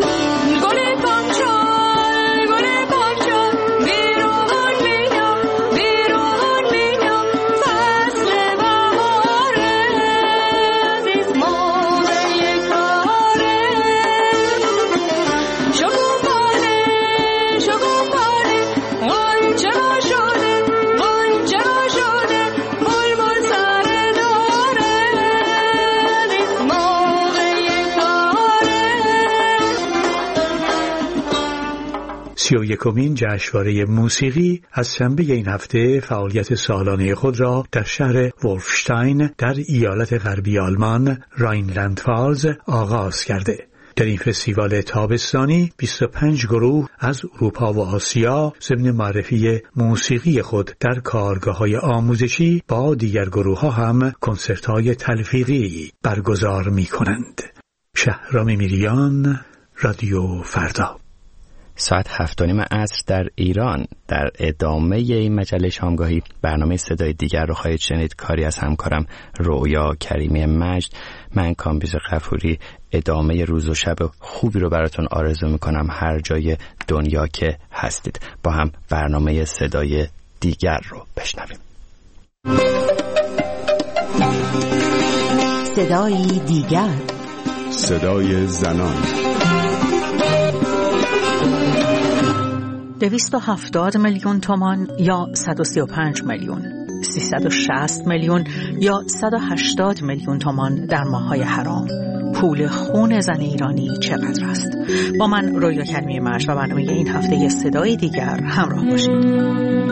یکمین جشنواره موسیقی از شنبه این هفته فعالیت سالانه خود را در شهر ولفشتاین در ایالت غربی آلمان راینلند فالز آغاز کرده. در این فستیوال تابستانی 25 گروه از اروپا و آسیا ضمن معرفی موسیقی خود در کارگاه‌های آموزشی با دیگر گروه‌ها هم کنسرت‌های تلفیقی برگزار می‌کنند. شهرام میریان، رادیو فردا. ساعت 7:30 عصر در ایران. در ادامه این مجله شامگاهی برنامه صدای دیگر رو خواهید شنید، کاری از همکارم رویا کریمی مجد. من کامبیز غفوری ادامه روز و شب خوبی رو براتون آرزو میکنم هر جای دنیا که هستید. با هم برنامه صدای دیگر رو بشنویم. صدای دیگر، صدای زنان. 270 میلیون تومان یا 135 میلیون، 360 میلیون یا 180 میلیون تومان در ماه‌های حرام. پول خون زن ایرانی چقدر است؟ با من رویا کریمی مجد و برنامه این هفته صدای دیگر همراه باشید.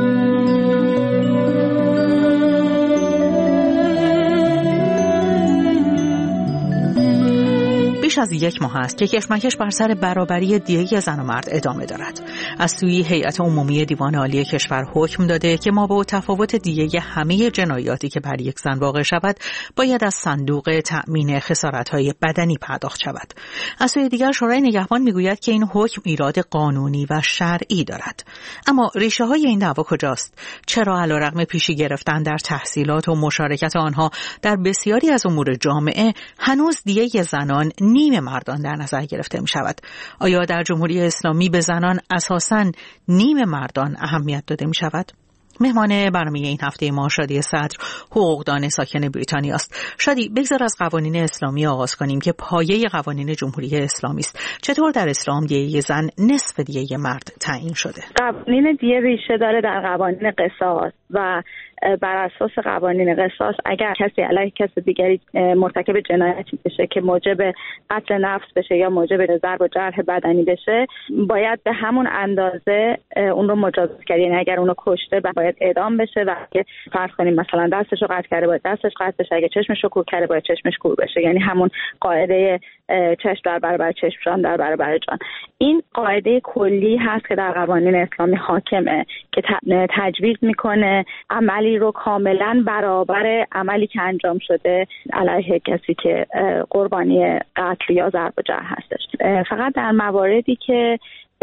بیش از یک ماه است که کشمکش بر سر برابری دیه زن و مرد ادامه دارد. از سوی هیئت عمومی دیوان عالی کشور حکم داده که ما با تفاوت دیه همه جنایاتی که بر یک زن واقع شود باید از صندوق تأمین خسارت‌های بدنی پرداخت شود. از سوی دیگر شورای نگهبان میگوید که این حکم ایراد قانونی و شرعی دارد. اما ریشه های این دعوا کجاست؟ چرا علیرغم پیشی گرفتن در تحصیلات و مشارکت آنها در بسیاری از امور جامعه هنوز دیه زنان نیم مردان در نظر گرفته می شود؟ آیا در جمهوری اسلامی به زنان اساساً نیم مردان اهمیت داده می شود؟ مهمان برنامه این هفته ما شادی صدر، حقوقدان ساکن بریتانیا است. شادی، بگذار از قوانین اسلامی آغاز کنیم که پایه قوانین جمهوری اسلامی است. چطور در اسلام دیه زن نصف دیه مرد تعیین شده؟ قوانین دیه ریشه داره در قوانین قصاص و بر اساس قوانین قصاص اگر کسی علیه کسی دیگری مرتکب جنایتی بشه که موجب قتل نفس بشه یا موجب ضرب و جرح بدنی بشه، باید به همون اندازه اون رو مجازات کرد. یعنی اگر اونو کشته باید اعدام بشه و اگه فرض کنیم مثلا دستشو قطع کرده باید دستش قطع بشه، اگه چشمشو کور کرده باید چشمش کور بشه. یعنی همون قاعده چشم در برابر چشم، جان در برابر جان. این قاعده کلی هست که در قوانین اسلامی حاکمه که تجویز میکنه عملی رو کاملا برابر عملی که انجام شده علیه کسی که قربانی قتل یا ضرب و جرح هستش. فقط در مواردی که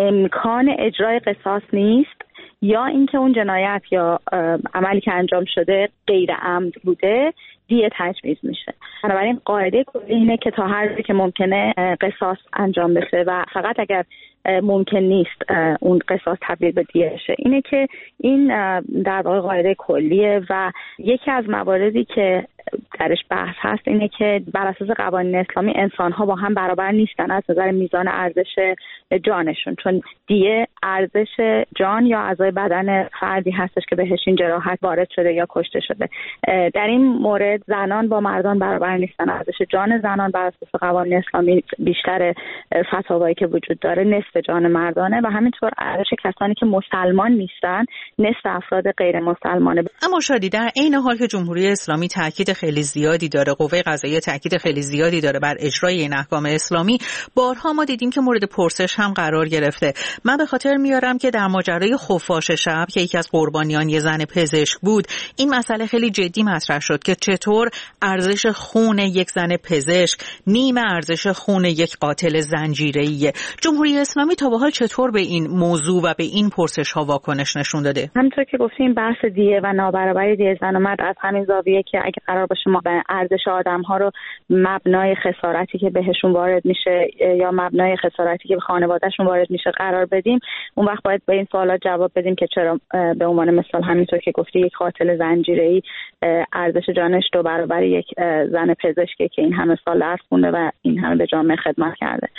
امکان اجرای قصاص نیست یا اینکه اون جنایت یا عملی که انجام شده غیر عمد بوده دیه تجویز میشه. بنابراین قاعده کلی اینه که تا هر جایی که ممکنه قصاص انجام بشه و فقط اگر ممکن نیست اون قصاص تبدیل به دیه بشه. اینه که این در واقع قاعده کلیه و یکی از مواردی که درش بحث هست اینه که بر اساس قوانین اسلامی انسان‌ها با هم برابر نیستن از نظر میزان ارزش جانشون، چون دیه ارزش جان یا اعضای بدن فردی هستش که بهش این جراحت وارد شده یا کشته شده. در این مورد زنان با مردان برابر نیستن. ارزش جان زنان بر اساس قوانین اسلامی بیشتر فتاوایی که وجود داره نصف جان مردانه و همینطور ارزش کسانی که مسلمان نیستن نصف افراد غیر مسلمانه. اما شادی، در عین حال که جمهوری اسلامی تاکید خیلی زیادی داره، قوه قضاییه تاکید خیلی زیادی داره بر اجرای این احکام اسلامی، بارها ما دیدیم که مورد پرسش هم قرار گرفته. من به خاطر میارم که در ماجرای خفاش شب که یکی از قربانیان یه زن پزشک بود، این مسئله خیلی جدی مطرح شد که چطور ارزش خون یک زن پزشک نیم ارزش خون یک قاتل زنجیره‌ایه. جمهوری اسلامی تا به حال چطور به این موضوع و به این پرسش ها واکنش نشون داده؟ همونطور که گفتیم بحث دیه و نابرابری دیه زن و مرد از همین زاویه که اگه قرار باشه ما ارزش آدم ها رو مبنای خسارتی که بهشون وارد میشه یا مبنای خسارتی که به خانوادهشون وارد میشه قرار بدیم، اون وقت باید به این سوالات جواب بدیم که چرا به عنوان مثال همینطور که گفتی یک قاتل زنجیره‌ای ارزش جانش 2 برابر یک زن پزشکی که این همه سال درس خونده و این همه به جامعه خدمت کرده.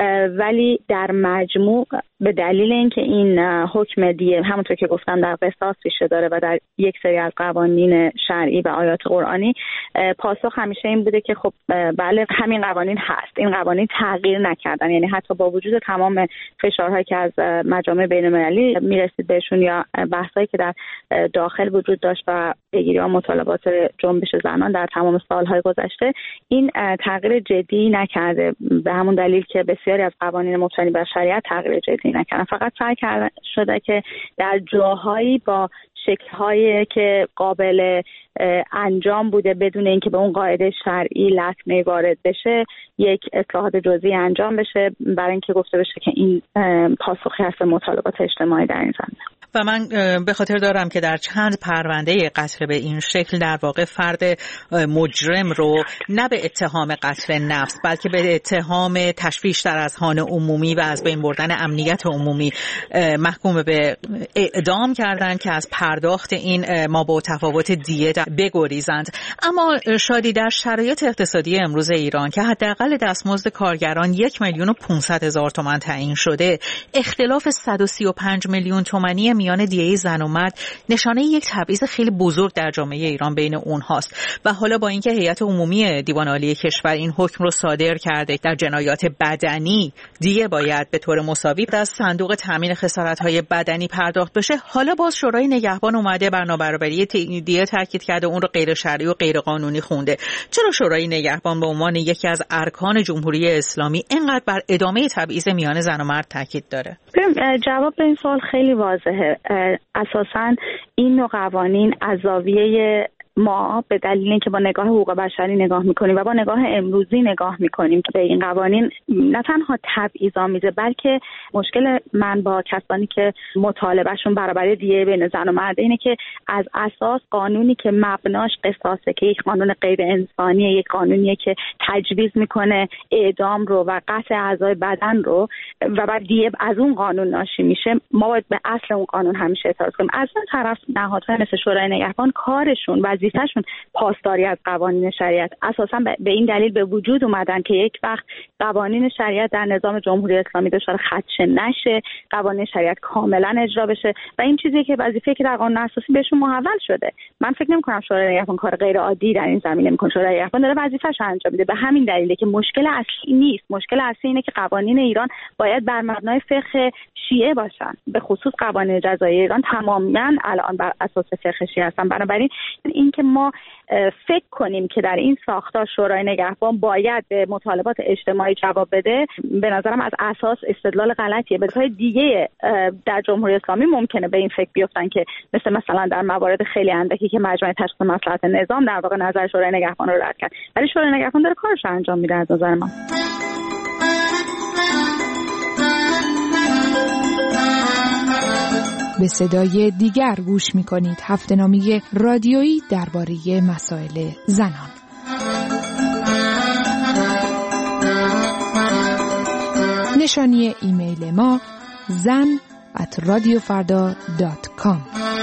ولی در مجموع به دلیل اینکه این حکم دیه همونطور که گفتم در قصاص ریشه داره و در یک سری از قوانین شرعی و آیات قرآنی، پاسخ همیشه این بوده که خب بله همین قوانین هست، این قوانین تغییر نکردن. یعنی حتی با وجود تمام فشارهایی که از مجامع بین‌المللی میرسید بهشون یا بحثایی که در داخل وجود داشت و پیگیری و مطالبات جنبش زنان در تمام سالهای گذشته، این تغییر جدی نکرده، به همون دلیل که بسیاری از قوانین مبتنی بر شریعت تغییر جدی بررسی نکردن، فقط سعی شده که در جاهایی با شکل‌هایی که قابل انجام بوده بدون اینکه به اون قاعده شرعی لطمه وارد بشه یک اصلاحات جزئی انجام بشه برای اینکه گفته بشه که این پاسخی هست به مطالبات اجتماعی در این زمینه. و من به خاطر دارم که در چند پرونده قتل به این شکل در واقع فرد مجرم رو نه به اتهام قتل نفس بلکه به اتهام تشویش در اذهان عمومی و از بین بردن امنیت عمومی محکوم به اعدام کردن که از پرداخت این مابع‌التفاوت دیه بگریزند. اما شادی، در شرایط اقتصادی امروز ایران که حداقل دستمزد کارگران 1,500,000 تومان تعیین شده، اختلاف 135 میلیون تومانی میان دیه زن و مرد نشانه یک تبعیض خیلی بزرگ در جامعه ایران بین اونهاست. و حالا با اینکه هیئت عمومی دیوان عالی کشور این حکم رو صادر کرده در جنایات بدنی دیه باید به طور مساوی از صندوق تامین خسارت‌های بدنی پرداخت بشه، حالا باز شورای نگهبان اومده بر نابرابری دیه تاکید کرده، اون رو غیر شرعی و غیر قانونی خونده. چرا شورای نگهبان به عنوان یکی از ارکان جمهوری اسلامی اینقدر بر ادامه تبعیض میان زن و مرد تاکید داره؟ جواب به این سوال خیلی واضحه. اساساً این نوع قوانین از زاویه ما به دلیل اینکه با نگاه حقوق بشری نگاه میکنیم و با نگاه امروزی نگاه میکنیم که به این قوانین نه تنها تبعیض‌آمیزه بلکه مشکل من با کسانی که مطالبهشون برابری دیه بین زن و مرد اینه که از اساس قانونی که مبناش قصاصه که یک قانون غیر انسانیه، یک قانونیه که تجویز میکنه اعدام رو و قطع اعضای بدن رو و بعد دیه از اون قانون ناشی میشه، ما باید به اصل اون قانون همیشه اعتراض کنیم. از اون طرف نهادهای مثل شورای نگهبان کارشون وظیفه‌شون پاسداری از قوانین شریعت، اساسا به این دلیل به وجود اومدن که یک وقت قوانین شریعت در نظام جمهوری اسلامی دچار خدشه نشه، قوانین شریعت کاملا اجرا بشه و این چیزی که وظیفه‌ای که در قانون اساسی بهشون محول شده. من فکر نمی‌کنم شورای نگهبان کار غیر عادی در این زمینه می‌کنه. شورای نگهبان داره وظیفه‌اش انجام میده. به همین دلیله که مشکل اصلی نیست. مشکل اصلی اینه که قوانین ایران باید بر مبنای فقه شیعه باشن. به خصوص قوانین جزایی ایران تماما الان بر اساس فقه شیعه هستن. بنابراین اینکه ما فکر کنیم که در این ساختار شورای نگهبان باید به مطالبات اجتماعی جواب بده، به نظرم از اساس استدلال غلطیه. بلکه دیگه در جمهوری اسلامی ممکنه به این فکر بیفتن که مثلا در موارد خیلی اندکی که مجمع تشخیص مصلحت نظام در واقع نظر شورای نگهبان رو رد کرد، ولی شورای نگهبان داره کارش رو انجام میده از نظر من. به صدای دیگر گوش می‌کنید، هفته‌نامه رادیویی درباره مسائل زنان. نشانی ایمیل ما zan@radiofarda.com.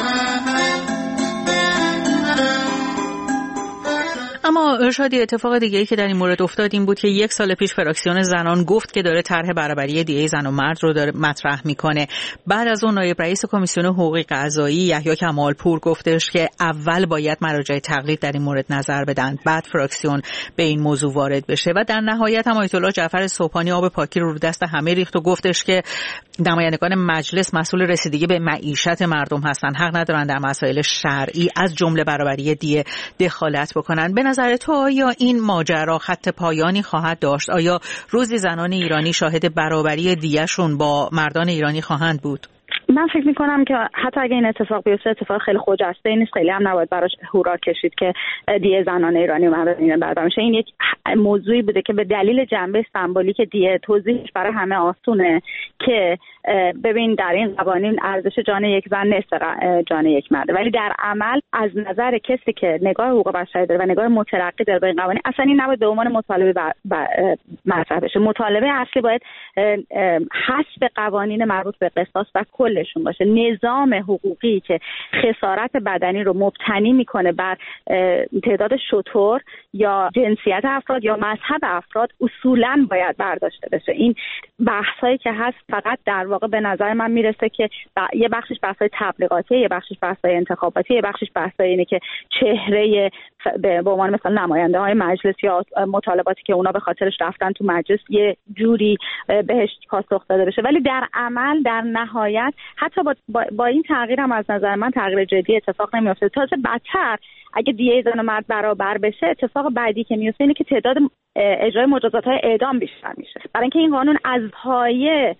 اما شادی، اتفاق دیگه‌ای که در این مورد افتاد این بود که 1 سال پیش فراکسیون زنان گفت که داره طرح برابری دیه زن و مرد رو داره مطرح میکنه. بعد از اون نایب رئیس کمیسیون حقوق قضایی یحیی کمالپور گفتش که اول باید مراجع تقلید در این مورد نظر بدن، بعد فراکسیون به این موضوع وارد بشه و در نهایت هم آیت الله جعفر سبحانی آب پاکی رو دست همه ریخت و گفتش که نمایندگان مجلس مسئول رسیدگی به معیشت مردم هستن، حق ندارن در مسائل شرعی از جمله برابری دیه دخالت بکنن. به نظر تو آیا این ماجرا خط پایانی خواهد داشت؟ آیا روزی زنان ایرانی شاهد برابری دیه‌شون با مردان ایرانی خواهند بود؟ من فکر میکنم که حتی اگه این اتفاق بیفته اتفاق خیلی خجسته نیست، خیلی هم نباید براش هورا کشید که دیه زنان ایرانی و مردان ایرانی برابر میشه. این یک موضوعی بوده که به دلیل جنبه سمبولیک دیه توضیحش برای همه آسونه که ببین در این قوانین ارزش جان یک زن نصف جان یک مرد، ولی در عمل از نظر کسی که نگاه حقوق بشری داره و نگاه مترقی داره به این قوانین اصلا این نباید به عنوان مطالبه مطرح بشه. مطالبه اصلی باید حذف قوانین مربوط به قصاص و کلشون باشه. نظام حقوقی که خسارت بدنی رو مبتنی میکنه بر تعداد شتر یا جنسیت افراد یا مذهب افراد اصولاً باید برداشته بشه. این بحثایی که هست فقط در واقع به نظر من میرسه که یه بخشش بحثای تبلیغاتی، یه بخشش بحثای انتخاباتی، یه بخشش بحثای اینه که چهره به عنوان مثلا نماینده های مجلس یا مطالباتی که اونا به خاطرش رفتن تو مجلس یه جوری بهش پاسخ داده بشه، ولی در عمل در نهایت حتی با این تغییر هم از نظر من تغییر جدی اتفاق نمیفته. تازه بدتر اگه دیه زن و مرد برابر بشه اتفاق بعدی که میفته اینه که تعداد اجرای مجازات های اعدام بیشتر میشه، برای اینکه این قانون از پایه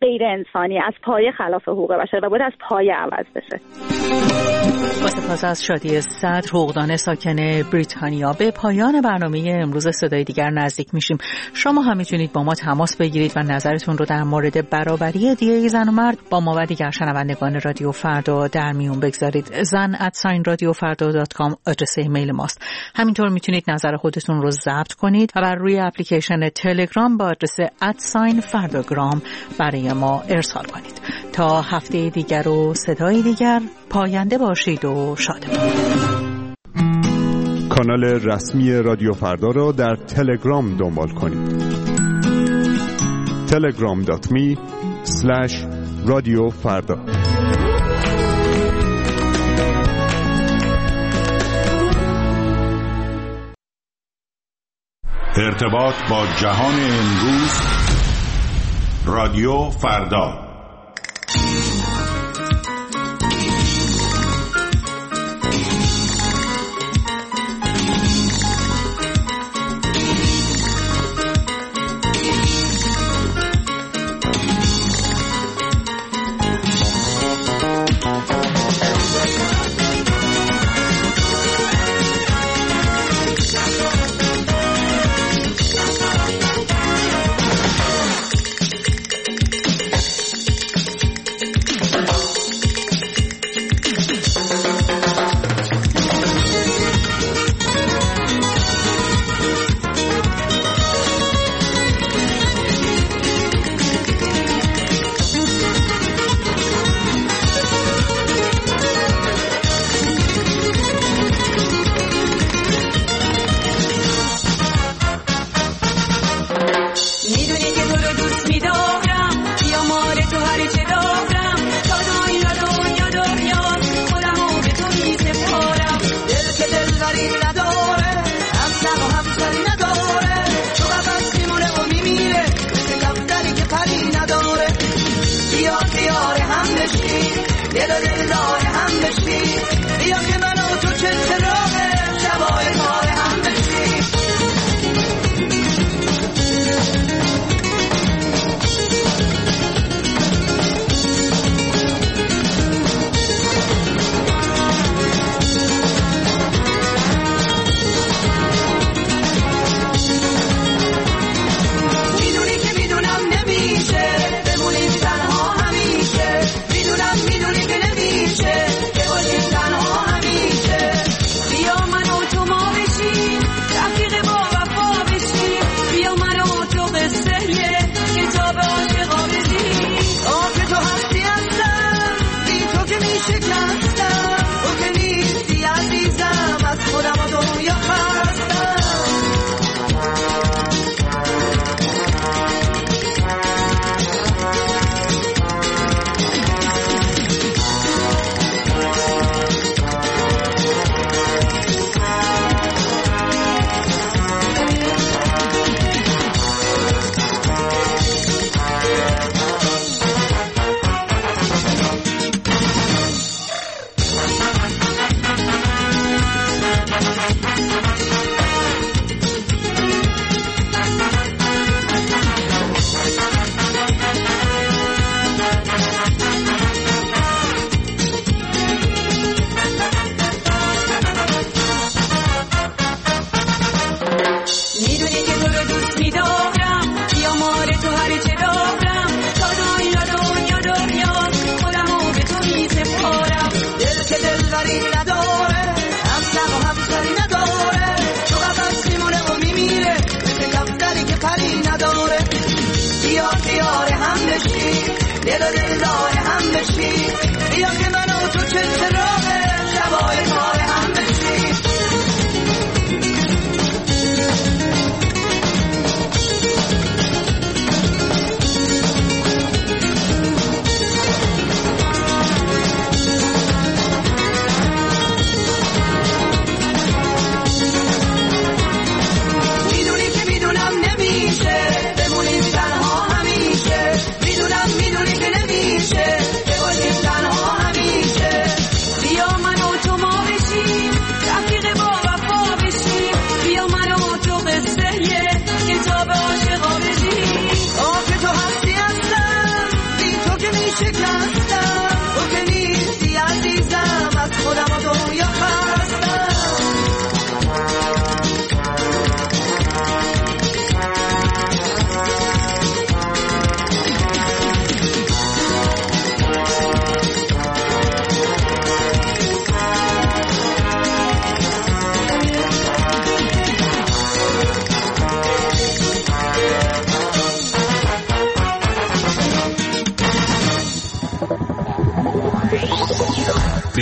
غیر انسانی، از پایه خلاف حقوق بشر و باید از پایه عوض بشه. با سپاس از شادی صدر، حقوقدان ساکن بریتانیا، به پایان برنامه امروز صدای دیگر نزدیک میشیم. شما هم میتونید با ما تماس بگیرید و نظرتون رو در مورد برابری دیگه زن و مرد با ما و دیگر شنوندگان رادیو فردا در میون بگذارید. zan@radiofarda.com آدرس ایمیل ماست. همینطور میتونید نظر خودتون رو ضبط کنید و بر روی اپلیکیشن تلگرام با آدرس @fardagram برای ما ارسال کنید. تا هفته دیگر و صدای دیگر، پاینده باشید و شاد باشید. کانال رسمی رادیو فردا را در تلگرام دنبال کنید. telegram.me/radiofarda. ارتباط با جهان امروز، رادیو فردا.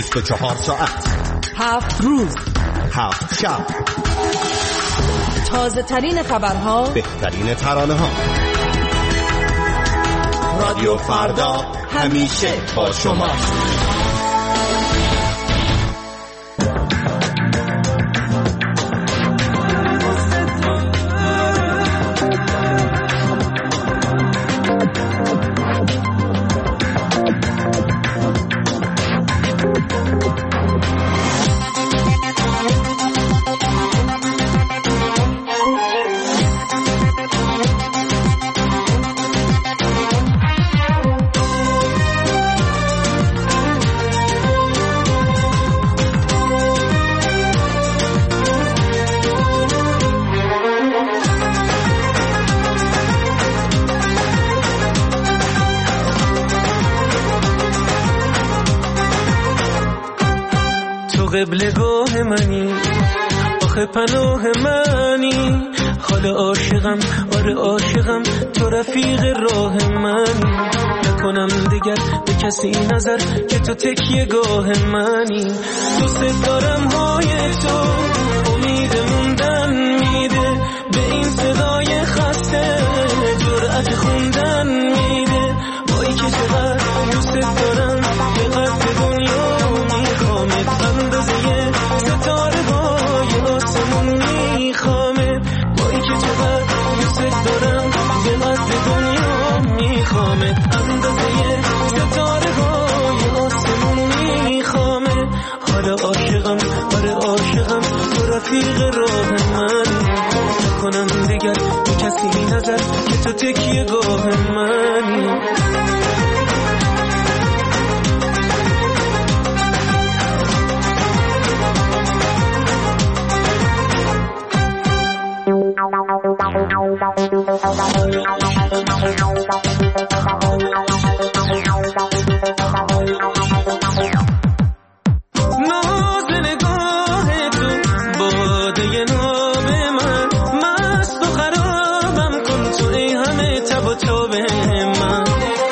24 ساعت، 7 روز، 7 شب، تازه ترین خبرها، بهترین ترانه ها. رادیو فردا همیشه با شما. قبلگاه منی، آخه پناه منی، حال عاشقم، آره عاشقم، تو رفیق راه منی، نکنم دیگر به کسی نظر که تو تکیه گاه منی، دوست دارم های تو، امید موندن میده، به این صدای خسته جرأت خوندن میده، وای که چقدر دوست دارم، به قد دنیا میخوامت، اندازه ستاره های آسمون میخوامت، وای که چقدر دوست دارم، به قد دنیا میخوامت، اندازه ستاره های آسمون میخوامت، حالا عاشقم، آره عاشقم، تو رفیق راه منی، نکنم دیگر به کسی نظر که تو تکیه گاه منی. ناز نگاه تو باده ناب من، مست و خرابم کن تو ای همه تب و تاب من،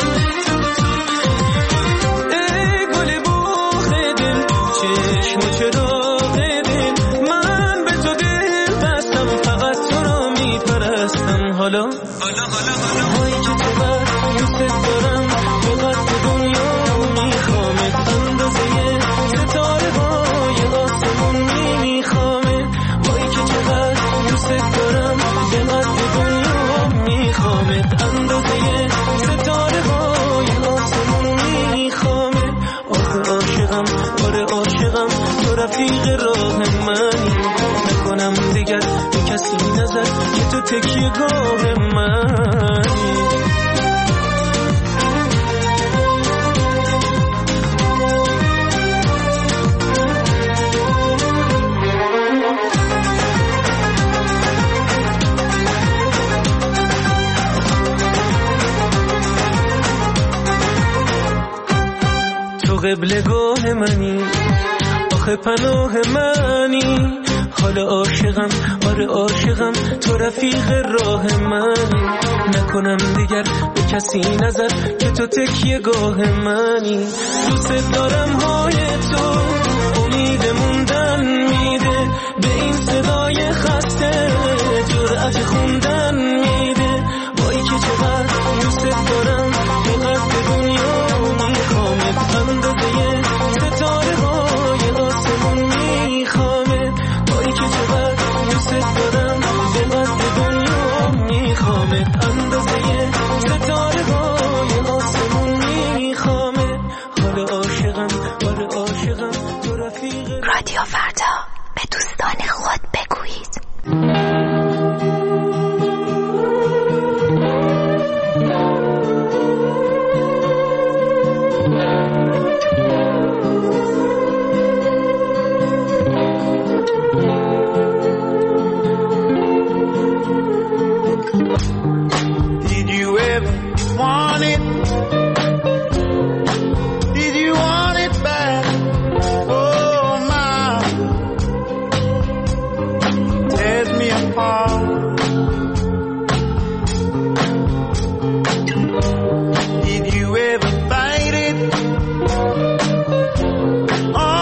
ای گل بوخ دل، چشم و چراغ دل، من به تو دل بستم، فقط تو را میپرستم، حالا هایی که چقدر دوست دارم، به قد دنیا میخوامت، اندازه ستاره های آسمون میخوامت، هایی که چقدر دوست دارم، به قد دنیا میخوامت، اندازه ستاره های آسمون میخوامت، آخه عاشقم، آره عاشقم، تو رفیق راه منی، نکنم دیگر به کسی نظر که تو تکیه گاه منی. تو قبلگاه منی، آخه پناه منی، حال عاشقم، آره عاشقم، تو رفیق راه منی، نکنم دیگر به کسی نظر که تو تکیه گاه منی، دوست دارم های تو، امید موندن میده، به این صدای خسته جرأت خوندن میده، وای که چقدر دوست دارم، به قد دنیا میخوامت، اندازه ستاره های آسمون میخوامت، وای که چقدر دوست دارم، به قد دنیا میخوامت، اندازه ستاره های آسمون میخوامت، حال عاشقم، آره عاشقم، تو رفیق. رادیو فردا، به دوستان خود بگویید. Did you ever want it? Did you want it back? Oh my, tears me apart. Did you ever fight it? Oh,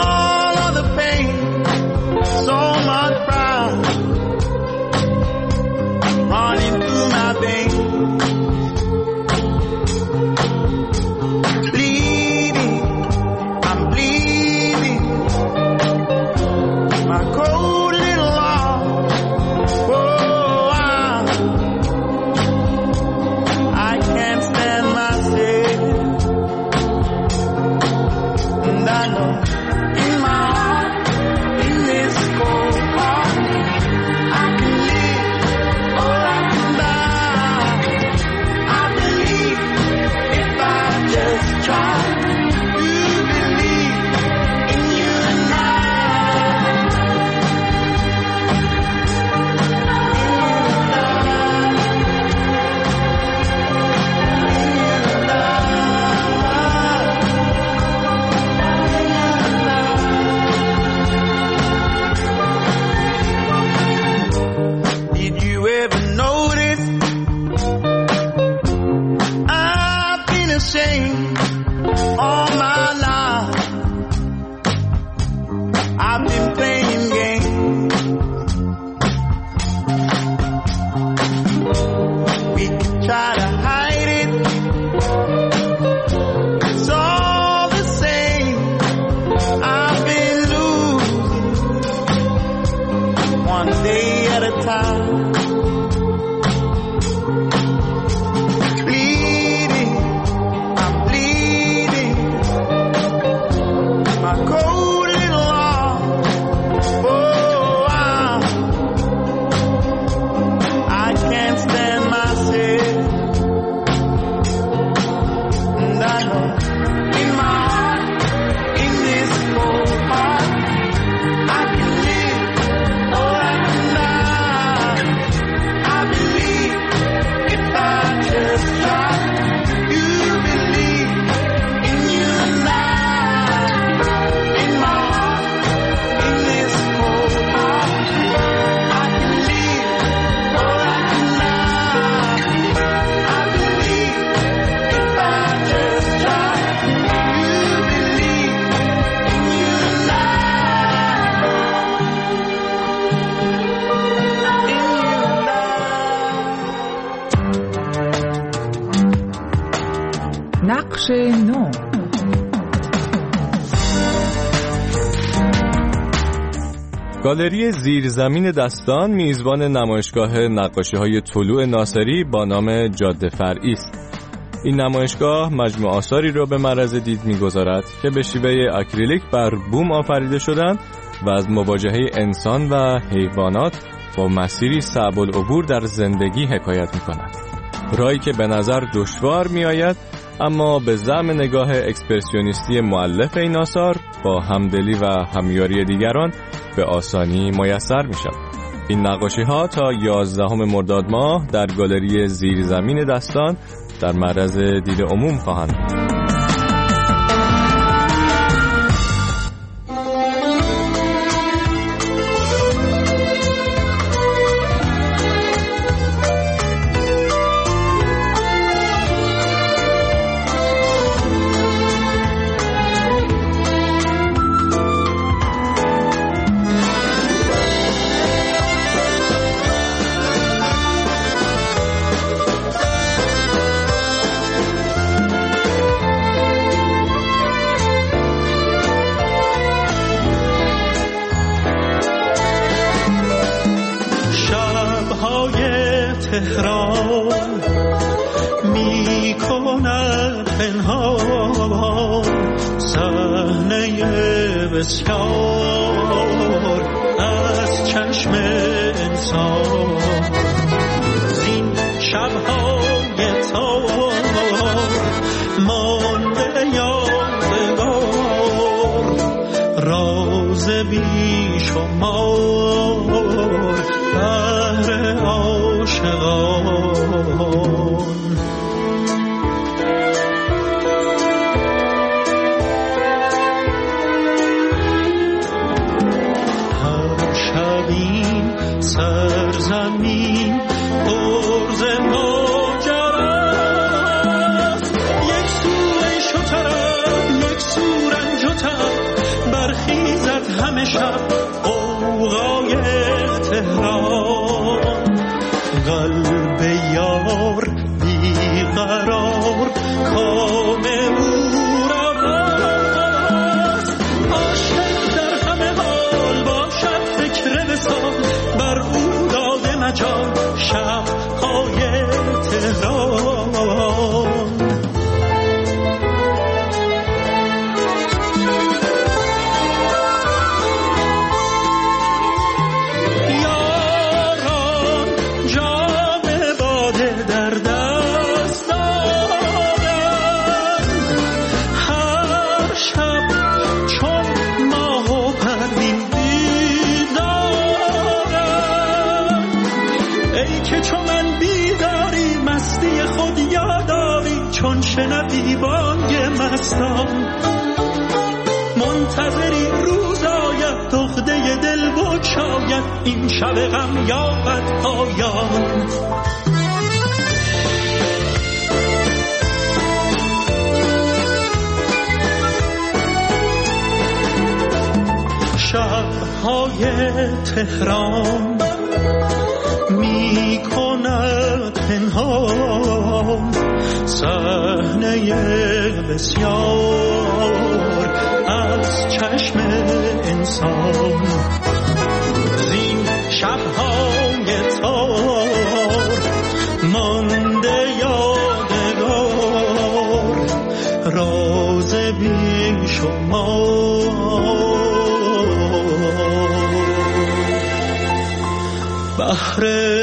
at a time. Bleeding, I'm bleeding. My cold little arm. Oh, I can't stand myself. And I know in my heart, in this cold heart, I can live or I can die. I believe if I just try. You believe in you and I. In my heart, in this cold heart, I can live or I can die. I believe if I just try. You believe in you and I. نقش نو. گالری زیرزمین دستان میزبان نمایشگاه نقاشی‌های طلوع ناصری با نام جاده فرعی است. این نمایشگاه مجموعه آثاری را به معرض دید می‌گذارد که به شیوه اکریلیک بر بوم آفریده شدند و از مواجهه انسان و حیوانات با مسیری صعب العبور در زندگی حکایت می‌کنند. راهی که به نظر دشوار می‌آید اما به زعم نگاه اکسپرسیونیستی مؤلف این آثار با همدلی و همیاری دیگران به آسانی میسر می‌شود. این نقاشی‌ها تا 11 مرداد ماه در گالری زیرزمین دستان در معرض دید عموم خواهند بود. تهران می کند پنهان صحنه بسیار از چشم انسان. این شب‌های تار مانده یادگار راز بیشمار بهر عاشقان. هر شب این سرزمین پرز ماجراست. یک سو عیش و طرب یک سو رنج و تب برخیزد همه شب غوغای تهران. قلب یار بیقرار کام او را باست. عاشق در همه حال باشد فکر وصال بر او داده مجال شب‌های تهران. چون شنوی بانگ مستان منتظری روز آید دخده دل بگشاید این شب غم یابد پایان. شب‌های تهران می کند پنهان صحنه بسیار از چشم انسان. زین شب‌ها شهر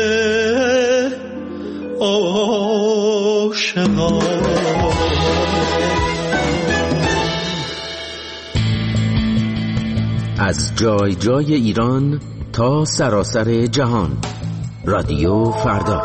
عاشقان. از جای جای ایران تا سراسر جهان، رادیو فردا.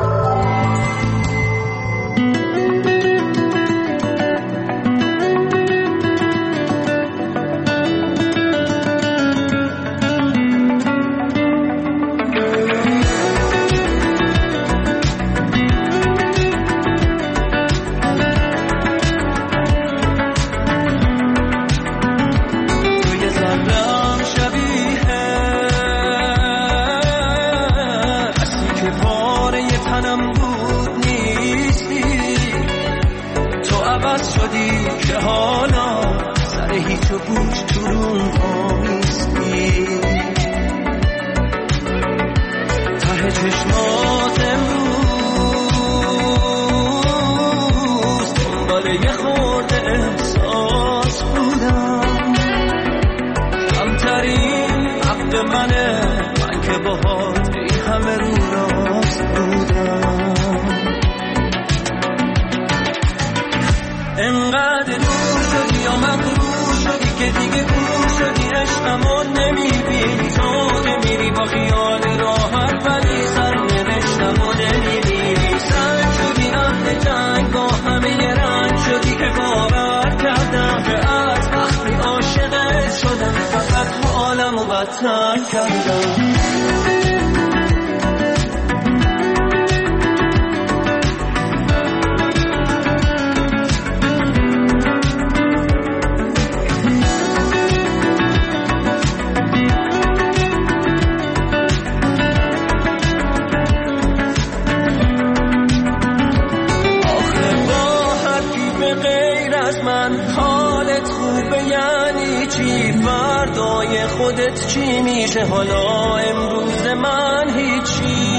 خودت چی میشه حالا امروز من هیچی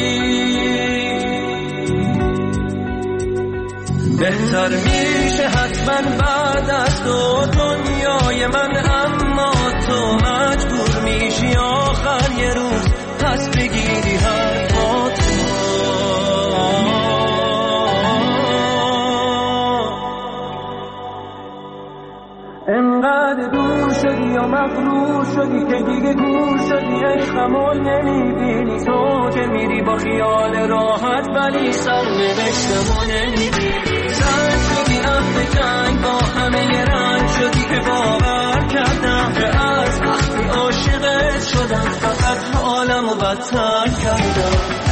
بهتر میشه حتما بعد از تو دنیای من اما تو مجبور میشی آخر یه روز پس بگیری حرفاتو انقدر دور شدی یا مغرور شدی که دیگه گور شدی عشقمو نمیبینی تو که میری با خیال راحت ولی سرنوشتمو نمیبینی زن شدی اهل جنگ با همه رنگ شدی که باور کردم که از وقتی عاشقت شدم فقط حالمو بدتر کردم